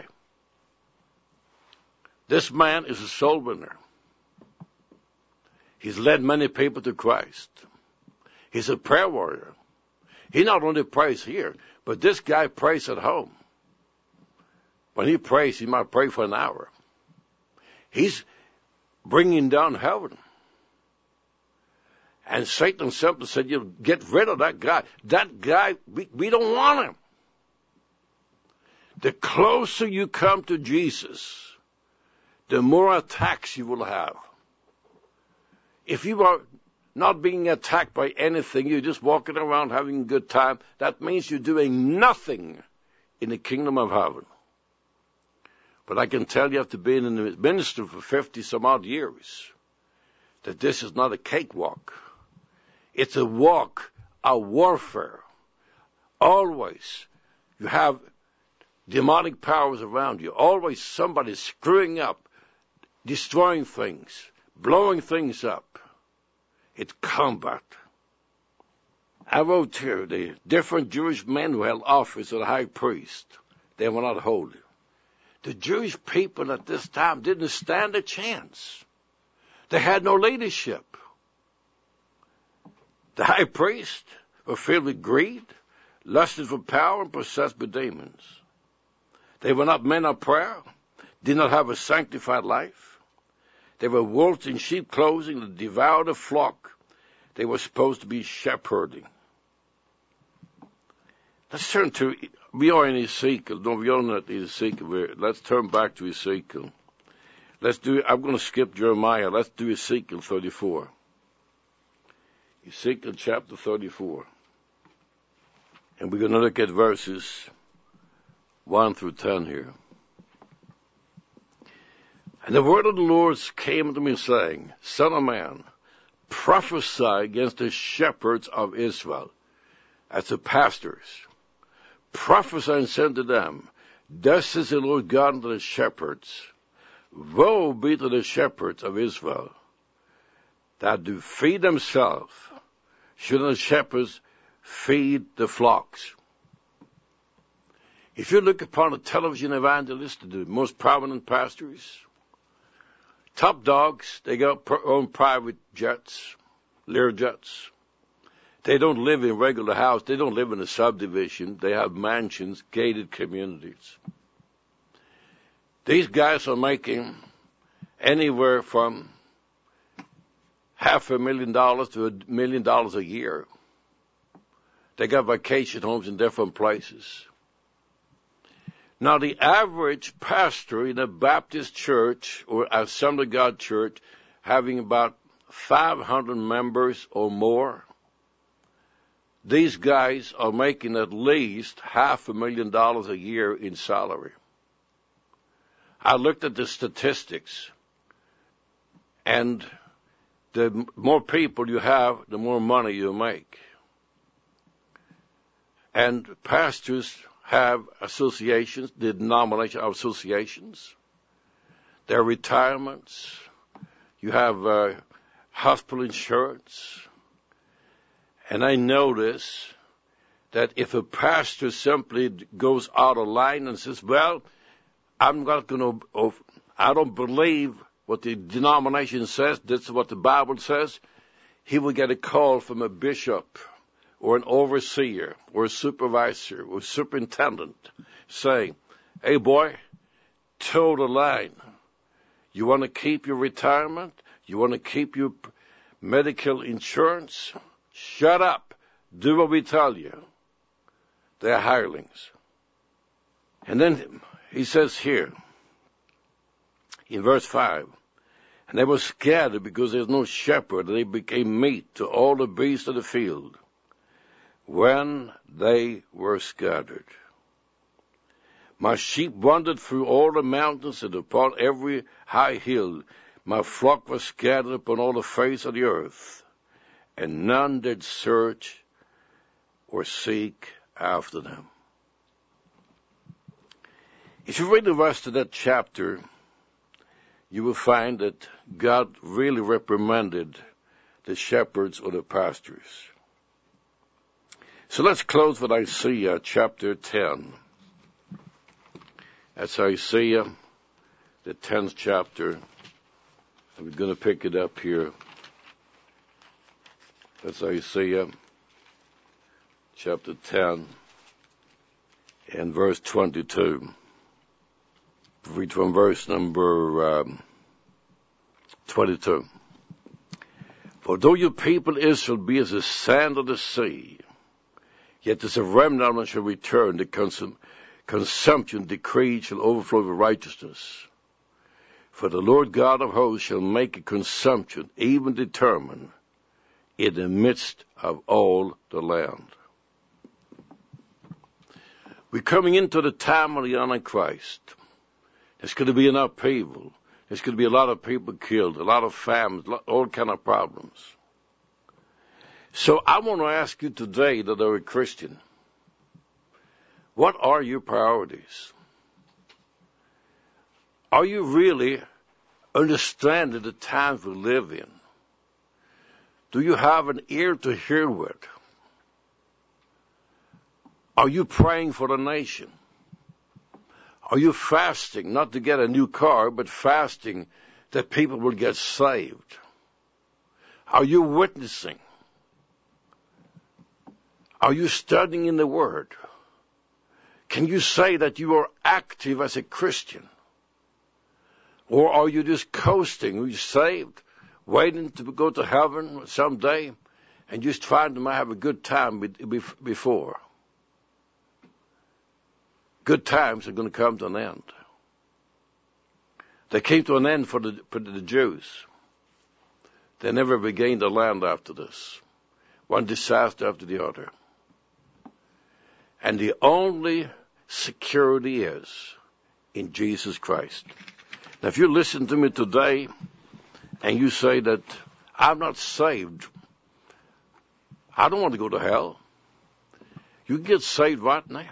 This man is a soul winner. He's led many people to Christ. He's a prayer warrior. He not only prays here, but this guy prays at home. When he prays, he might pray for an hour. He's bringing down heaven. And Satan simply said, you know, get rid of that guy. That guy, we, we don't want him. The closer you come to Jesus, the more attacks you will have. If you are not being attacked by anything, you're just walking around having a good time, that means you're doing nothing in the kingdom of heaven. But I can tell you, after being in the ministry for fifty some odd years, that this is not a cakewalk. It's a walk, a warfare. Always you have demonic powers around you. Always somebody screwing up, destroying things, blowing things up. It's combat. I wrote here the different Jewish men who held office of the high priest. They were not holy. The Jewish people at this time didn't stand a chance. They had no leadership. The high priest were filled with greed, lusted for power, and possessed by demons. They were not men of prayer, did not have a sanctified life. They were wolves in sheep clothing that devoured a flock they were supposed to be shepherding. Let's turn to, we are in Ezekiel. No, we are not in Ezekiel. We're, let's turn back to Ezekiel. Let's do, I'm going to skip Jeremiah. Let's do Ezekiel thirty-four. Ezekiel chapter thirty-four. And we're going to look at verses one through ten here. And the word of the Lord came to me, saying, Son of man, prophesy against the shepherds of Israel, as the pastors. Prophesy and say to them, Thus says the Lord God unto the shepherds, Woe be to the shepherds of Israel, that do feed themselves. Should the shepherds feed the flocks? If you look upon a television evangelist, the most prominent pastors, top dogs, they got own private jets, Lear jets. They don't live in regular house. They don't live in a subdivision. They have mansions, gated communities. These guys are making anywhere from half a million dollars to a million dollars a year. They got vacation homes in different places. Now, the average pastor in a Baptist church or Assembly of God church having about five hundred members or more, these guys are making at least half a million dollars a year in salary. I looked at the statistics, and the more people you have, the more money you make. And pastors have associations, the denomination of associations, their retirements, you have uh, hospital insurance. And I notice that if a pastor simply goes out of line and says, well, I'm not going to, I don't believe what the denomination says, this is what the Bible says, he will get a call from a bishop or an overseer or a supervisor or superintendent saying, hey boy, toe the line. You want to keep your retirement? You want to keep your medical insurance? Shut up. Do what we tell you. They're hirelings. And then he says here, in verse five, and they were scattered because there's no shepherd. They became meat to all the beasts of the field when they were scattered. My sheep wandered through all the mountains and upon every high hill. My flock was scattered upon all the face of the earth, and none did search or seek after them. If you read the rest of that chapter, you will find that God really reprimanded the shepherds or the pastors. So let's close with Isaiah chapter ten. That's Isaiah, the tenth chapter. We're going to pick it up here. That's Isaiah chapter ten and verse twenty-two. Read from verse number um, twenty-two. For though your people Israel be as the sand of the sea, yet as a remnant shall return, the consum- consumption decreed shall overflow with righteousness. For the Lord God of hosts shall make a consumption, even determined, in the midst of all the land. We're coming into the time of the Antichrist. There's going to be an upheaval. There's going to be a lot of people killed, a lot of famines, all kind of problems. So I want to ask you today that are a Christian, what are your priorities? Are you really understanding the times we live in? Do you have an ear to hear with? Are you praying for the nation? Are you fasting, not to get a new car, but fasting that people will get saved? Are you witnessing? Are you studying in the Word? Can you say that you are active as a Christian? Or are you just coasting? Are you saved, waiting to go to heaven someday, and just find them I have a good time before? Good times are going to come to an end. They came to an end for the, for the Jews. They never regained the land after this. One disaster after the other. And the only security is in Jesus Christ. Now, if you listen to me today and you say that I'm not saved, I don't want to go to hell. You can get saved right now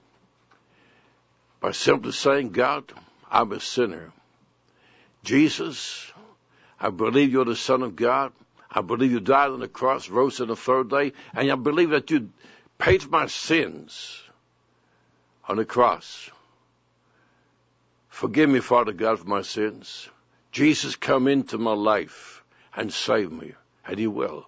by simply saying, God, I'm a sinner. Jesus, I believe you're the Son of God. I believe you died on the cross, rose on the third day, and I believe that you paid for my sins on the cross. Forgive me, Father God, for my sins. Jesus, come into my life and save me, and he will.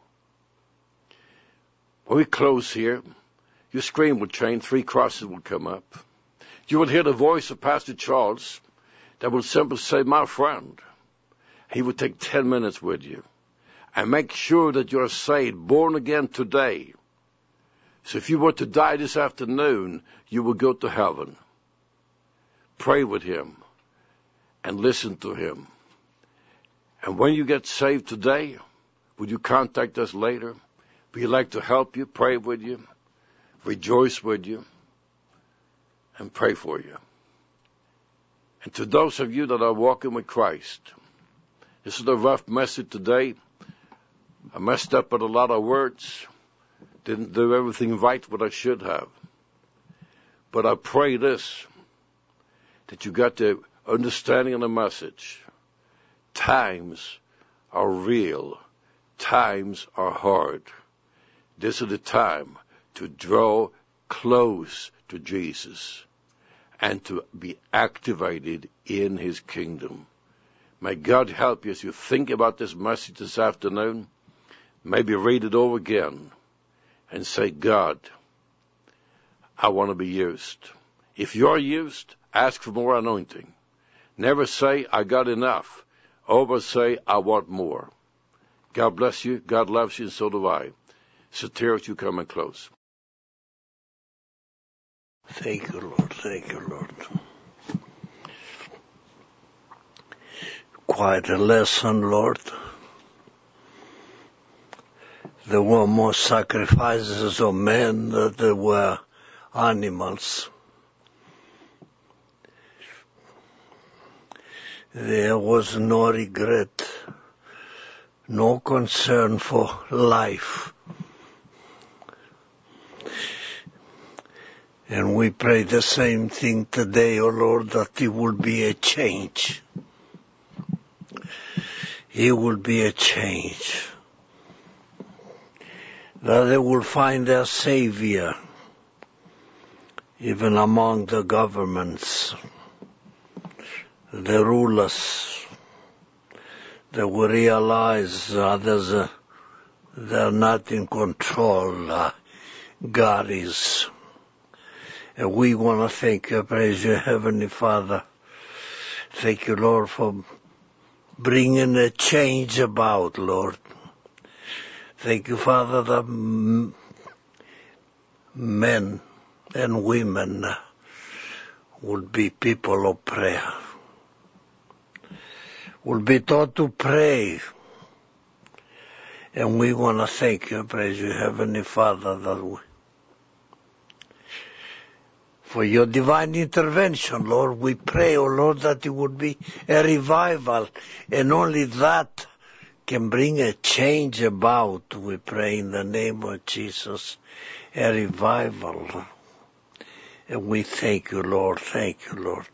When we close here, your screen will change, three crosses will come up. You will hear the voice of Pastor Charles that will simply say, my friend. He will take ten minutes with you and make sure that you're saved, born again today. So if you were to die this afternoon, you will go to heaven. Pray with him and listen to him. And when you get saved today, would you contact us later? We'd like to help you, pray with you, rejoice with you, and pray for you. And to those of you that are walking with Christ, this is a rough message today. I messed up with a lot of words. Didn't do everything right what I should have. But I pray this, that you got the understanding of the message. Times are real. Times are hard. This is the time to draw close to Jesus and to be activated in his kingdom. May God help you as you think about this message this afternoon. Maybe read it over again and say, God, I want to be used. If you're used, ask for more anointing. Never say, I got enough. Always say, I want more. God bless you. God loves you, and so do I. Soterios, you come and close. Thank you, Lord. Thank you, Lord. Quite a lesson, Lord. There were more sacrifices of men than there were animals. There was no regret, no concern for life. And we pray the same thing today, O Lord, that it will be a change. It will be a change. That they will find their Savior, even among the governments, the rulers. They will realize others, uh, they're not in control. Uh, God is. And we want to thank you, praise you, Heavenly Father. Thank you, Lord, for bringing a change about, Lord. Thank you, Father, that men and women would be people of prayer. We'll be taught to pray. And we want to thank you, praise you, Heavenly Father, that we, for your divine intervention, Lord. We pray, oh Lord, that it would be a revival, and only that can bring a change about. We pray in the name of Jesus, a revival. And we thank you, Lord, thank you, Lord.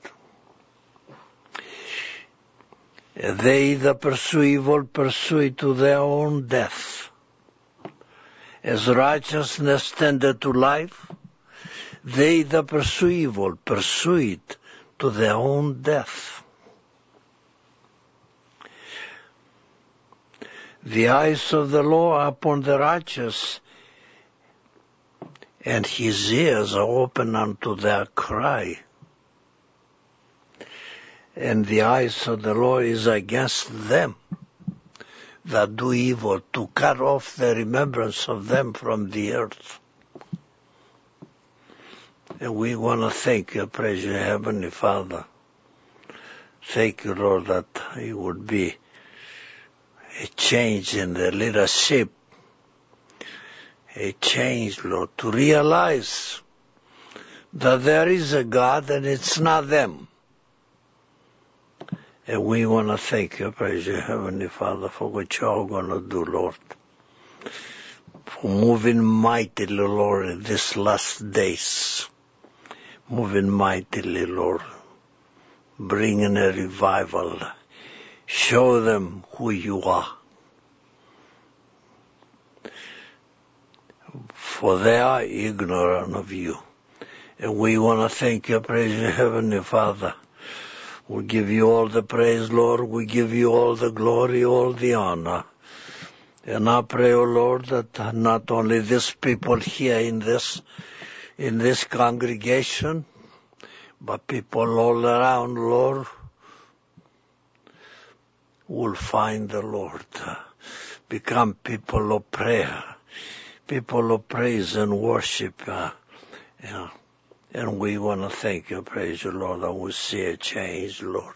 They that pursue evil pursue it to their own death. As righteousness tendeth to life, they that pursue evil pursue it to their own death. The eyes of the Lord are upon the righteous, and his ears are open unto their cry. And the eyes of the Lord is against them that do evil, to cut off the remembrance of them from the earth. And we want to thank you, praise you, Heavenly Father. Thank you, Lord, that it would be a change in the leadership, a change, Lord, to realize that there is a God and it's not them. And we want to thank you, praise you, Heavenly Father, for what you're going to do, Lord. For moving mightily, Lord, in these last days. Moving mightily, Lord. Bringing a revival. Show them who you are. For they are ignorant of you. And we want to thank you, praise you, Heavenly Father. We give you all the praise, Lord. We give you all the glory, all the honor. And I pray, O Lord, that not only these people here in this, in this congregation, but people all around, Lord, will find the Lord. Become people of prayer, people of praise and worship. Uh, yeah. And we want to thank you, praise you, Lord, that we see a change, Lord.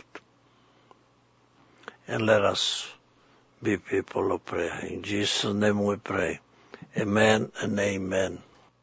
And let us be people of prayer. In Jesus' name we pray. Amen and amen.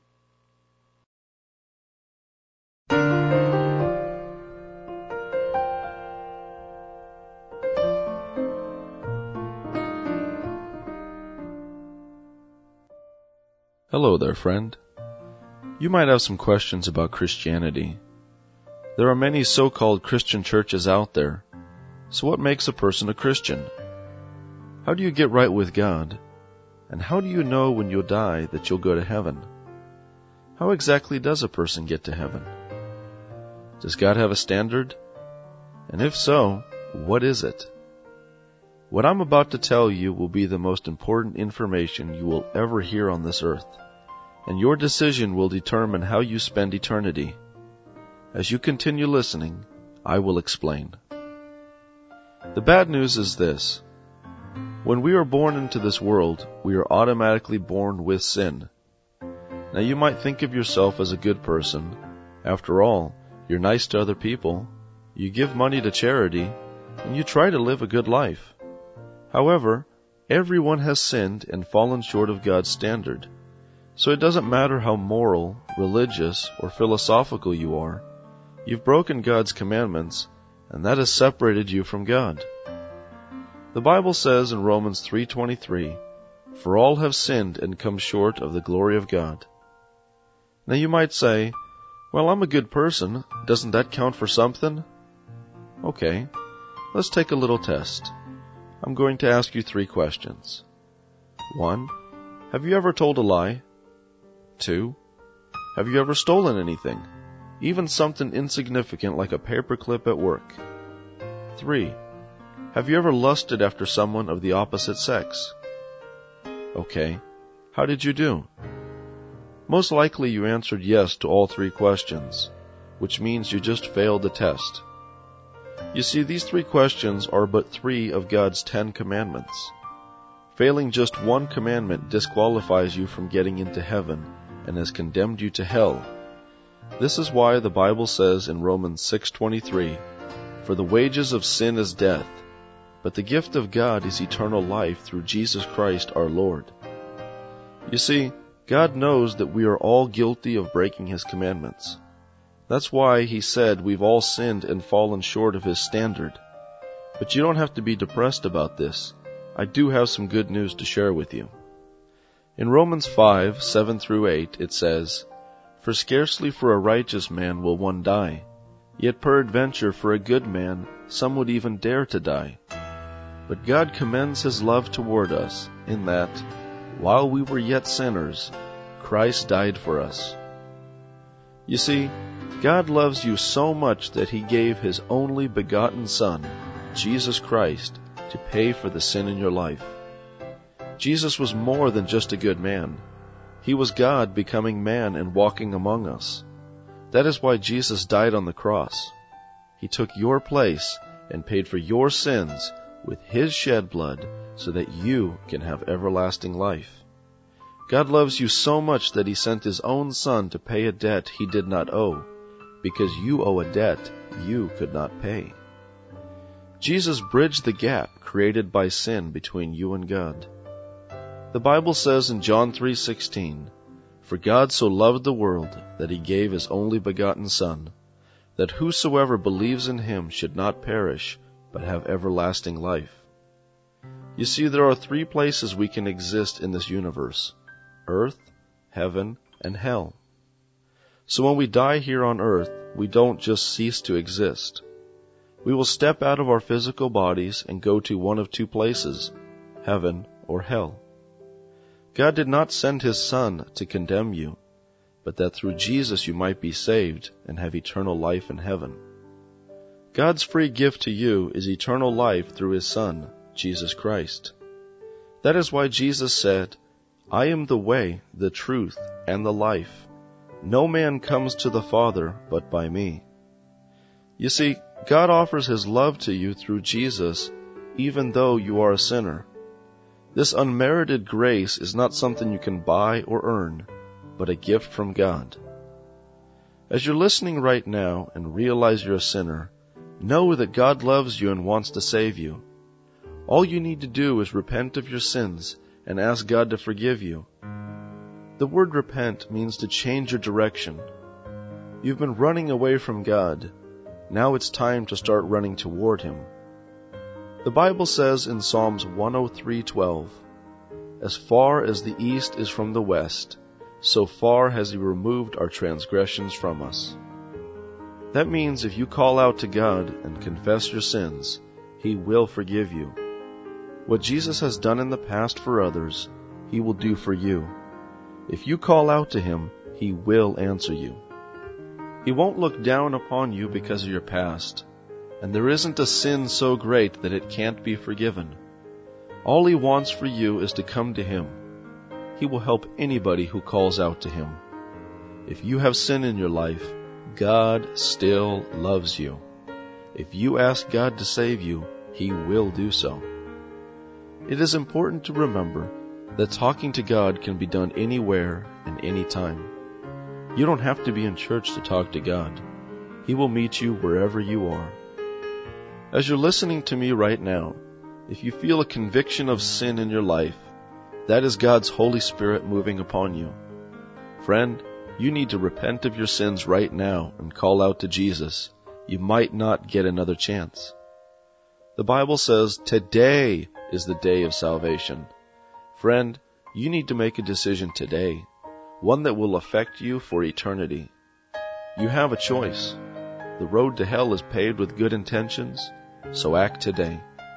Hello there, friend. You might have some questions about Christianity. There are many so-called Christian churches out there. So what makes a person a Christian? How do you get right with God? And how do you know when you'll die that you'll go to heaven? How exactly does a person get to heaven? Does God have a standard? And if so, what is it? What I'm about to tell you will be the most important information you will ever hear on this earth. And your decision will determine how you spend eternity. As you continue listening, I will explain. The bad news is this. When we are born into this world, we are automatically born with sin. Now you might think of yourself as a good person. After all, you're nice to other people, you give money to charity, and you try to live a good life. However, everyone has sinned and fallen short of God's standard. So it doesn't matter how moral, religious, or philosophical you are, you've broken God's commandments, and that has separated you from God. The Bible says in Romans three twenty-three, "For all have sinned and come short of the glory of God." Now you might say, well, I'm a good person. Doesn't that count for something? Okay, let's take a little test. I'm going to ask you three questions. One, have you ever told a lie? Two, have you ever stolen anything, even something insignificant like a paperclip at work? Three, have you ever lusted after someone of the opposite sex? Okay, how did you do? Most likely you answered yes to all three questions, which means you just failed the test. You see, these three questions are but three of God's Ten Commandments. Failing just one commandment disqualifies you from getting into heaven and has condemned you to hell. This is why the Bible says in Romans six twenty-three, "For the wages of sin is death, but the gift of God is eternal life through Jesus Christ our Lord. You see, God knows that we are all guilty of breaking His commandments. That's why He said we've all sinned and fallen short of His standard. But you don't have to be depressed about this. I do have some good news to share with you. In Romans five, seven through eight, it says, "For scarcely for a righteous man will one die, yet peradventure for a good man some would even dare to die. But God commends His love toward us, in that, while we were yet sinners, Christ died for us." You see, God loves you so much that He gave His only begotten Son, Jesus Christ, to pay for the sin in your life. Jesus was more than just a good man. He was God becoming man and walking among us. That is why Jesus died on the cross. He took your place and paid for your sins with His shed blood so that you can have everlasting life. God loves you so much that He sent His own Son to pay a debt He did not owe, because you owe a debt you could not pay. Jesus bridged the gap created by sin between you and God. The Bible says in John three sixteen, "For God so loved the world that He gave His only begotten Son, that whosoever believes in Him should not perish, but have everlasting life." You see, there are three places we can exist in this universe: earth, heaven, and hell. So when we die here on earth, we don't just cease to exist. We will step out of our physical bodies and go to one of two places, heaven or hell. God did not send His Son to condemn you, but that through Jesus you might be saved and have eternal life in heaven. God's free gift to you is eternal life through His Son, Jesus Christ. That is why Jesus said, "I am the way, the truth, and the life. No man comes to the Father but by me." You see, God offers His love to you through Jesus, even though you are a sinner. This unmerited grace is not something you can buy or earn, but a gift from God. As you're listening right now and realize you're a sinner, know that God loves you and wants to save you. All you need to do is repent of your sins and ask God to forgive you. The word repent means to change your direction. You've been running away from God. Now it's time to start running toward Him. The Bible says in Psalms one oh three twelve, "As far as the east is from the west, so far has He removed our transgressions from us." That means if you call out to God and confess your sins, He will forgive you. What Jesus has done in the past for others, He will do for you. If you call out to Him, He will answer you. He won't look down upon you because of your past, and there isn't a sin so great that it can't be forgiven. All He wants for you is to come to Him. He will help anybody who calls out to Him. If you have sin in your life, God still loves you. If you ask God to save you, He will do so. It is important to remember that talking to God can be done anywhere and anytime. You don't have to be in church to talk to God. He will meet you wherever you are. As you're listening to me right now, if you feel a conviction of sin in your life, that is God's Holy Spirit moving upon you. Friend, you need to repent of your sins right now and call out to Jesus. You might not get another chance. The Bible says today is the day of salvation. Friend, you need to make a decision today, one that will affect you for eternity. You have a choice. The road to hell is paved with good intentions, so act today.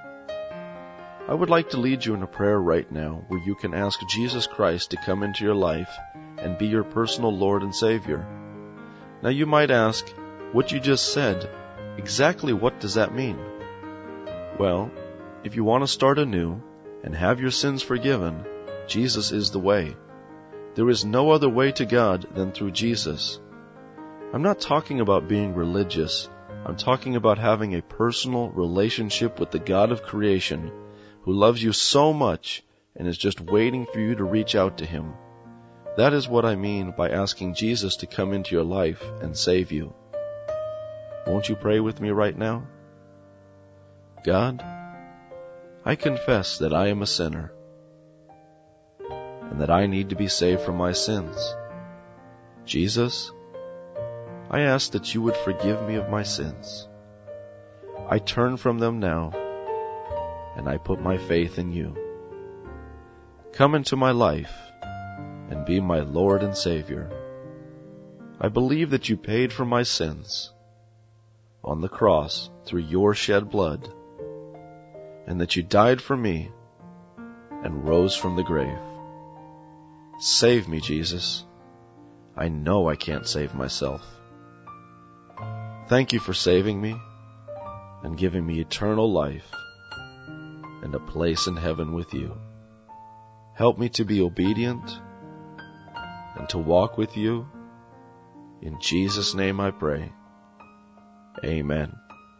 I would like to lead you in a prayer right now where you can ask Jesus Christ to come into your life and be your personal Lord and Savior. Now you might ask, what you just said, exactly what does that mean? Well, if you want to start anew and have your sins forgiven, Jesus is the way. There is no other way to God than through Jesus. I'm not talking about being religious. I'm talking about having a personal relationship with the God of creation who loves you so much and is just waiting for you to reach out to Him. That is what I mean by asking Jesus to come into your life and save you. Won't you pray with me right now? God, I confess that I am a sinner and that I need to be saved from my sins. Jesus, I ask that you would forgive me of my sins. I turn from them now, and I put my faith in you. Come into my life and be my Lord and Savior. I believe that you paid for my sins on the cross through your shed blood, and that you died for me and rose from the grave. Save me, Jesus. I know I can't save myself. Thank you for saving me and giving me eternal life and a place in heaven with you. Help me to be obedient and to walk with you. In Jesus' name I pray. Amen.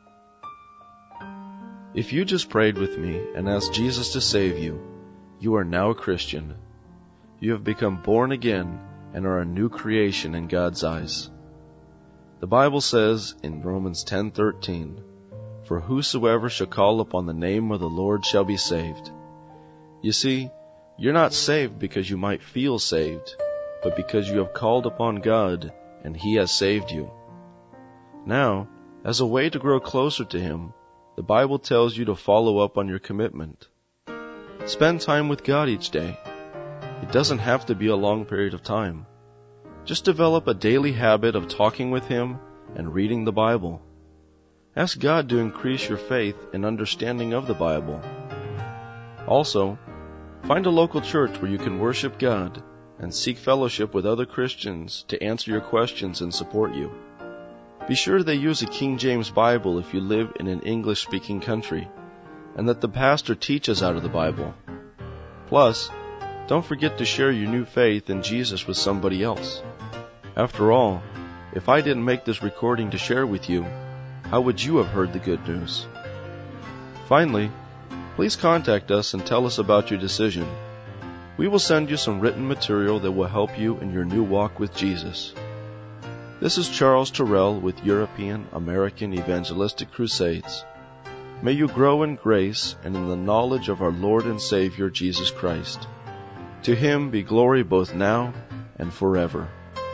If you just prayed with me and asked Jesus to save you, you are now a Christian. You have become born again and are a new creation in God's eyes. The Bible says in Romans ten thirteen, "For whosoever shall call upon the name of the Lord shall be saved." You see, you're not saved because you might feel saved, but because you have called upon God and He has saved you. Now, as a way to grow closer to Him, the Bible tells you to follow up on your commitment. Spend time with God each day. It doesn't have to be a long period of time. Just develop a daily habit of talking with Him and reading the Bible. Ask God to increase your faith and understanding of the Bible. Also, find a local church where you can worship God and seek fellowship with other Christians to answer your questions and support you. Be sure they use a King James Bible if you live in an English-speaking country, and that the pastor teaches out of the Bible. Plus, don't forget to share your new faith in Jesus with somebody else. After all, if I didn't make this recording to share with you, how would you have heard the good news? Finally, please contact us and tell us about your decision. We will send you some written material that will help you in your new walk with Jesus. This is Charles Terrell with European American Evangelistic Crusades. May you grow in grace and in the knowledge of our Lord and Savior Jesus Christ. To Him be glory both now and forever.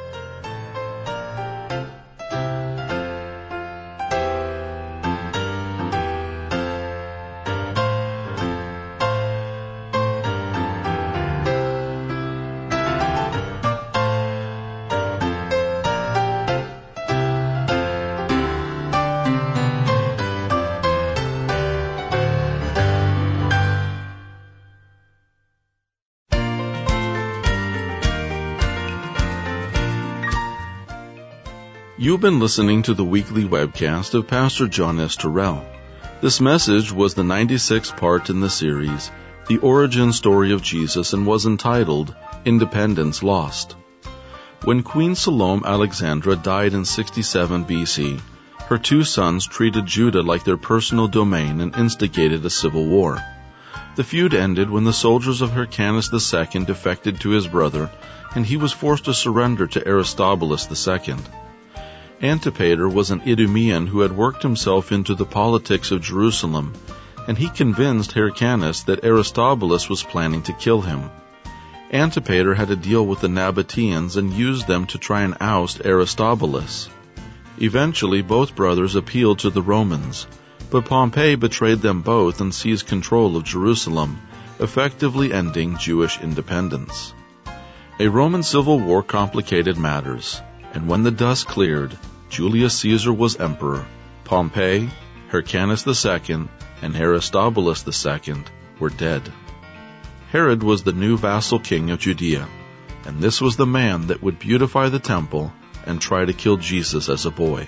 You've been listening to the weekly webcast of Pastor John S. Terrell. This message was the ninety-sixth part in the series, The Origin Story of Jesus, and was entitled, Independence Lost. When Queen Salome Alexandra died in sixty-seven B C, her two sons treated Judah like their personal domain and instigated a civil war. The feud ended when the soldiers of Hyrcanus the Second defected to his brother, and he was forced to surrender to Aristobulus the Second. Antipater was an Idumean who had worked himself into the politics of Jerusalem, and he convinced Hyrcanus that Aristobulus was planning to kill him. Antipater had a deal with the Nabateans and used them to try and oust Aristobulus. Eventually, both brothers appealed to the Romans, but Pompey betrayed them both and seized control of Jerusalem, effectively ending Jewish independence. A Roman civil war complicated matters, and when the dust cleared, Julius Caesar was emperor. Pompey, Hyrcanus the Second, and Aristobulus the Second were dead. Herod was the new vassal king of Judea, and this was the man that would beautify the temple and try to kill Jesus as a boy.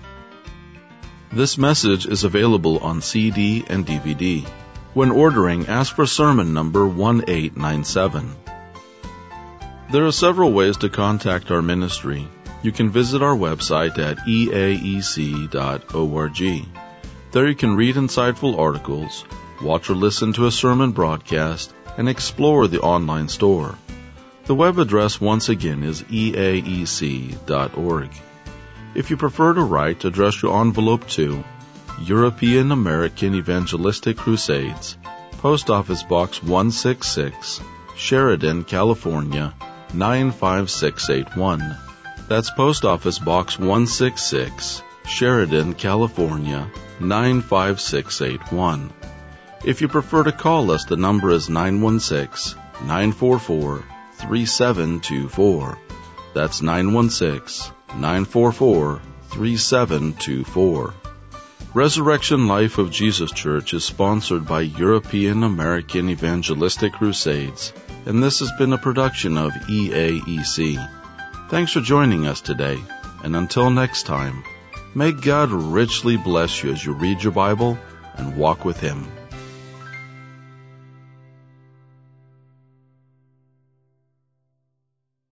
This message is available on C D and D V D. When ordering, ask for sermon number one eight nine seven. There are several ways to contact our ministry. You can visit our website at e a e c dot org. There you can read insightful articles, watch or listen to a sermon broadcast, and explore the online store. The web address once again is e a e c dot org. If you prefer to write, address your envelope to European American Evangelistic Crusades, Post Office Box one sixty-six, Sheridan, California, nine five six eight one. That's Post Office Box one sixty-six, Sheridan, California, nine five six eight one. If you prefer to call us, the number is nine one six, nine four four, three seven two four. That's nine one six, nine four four, three seven two four. Resurrection Life of Jesus Church is sponsored by European American Evangelistic Crusades, and this has been a production of E A E C. Thanks for joining us today, and until next time, may God richly bless you as you read your Bible and walk with Him.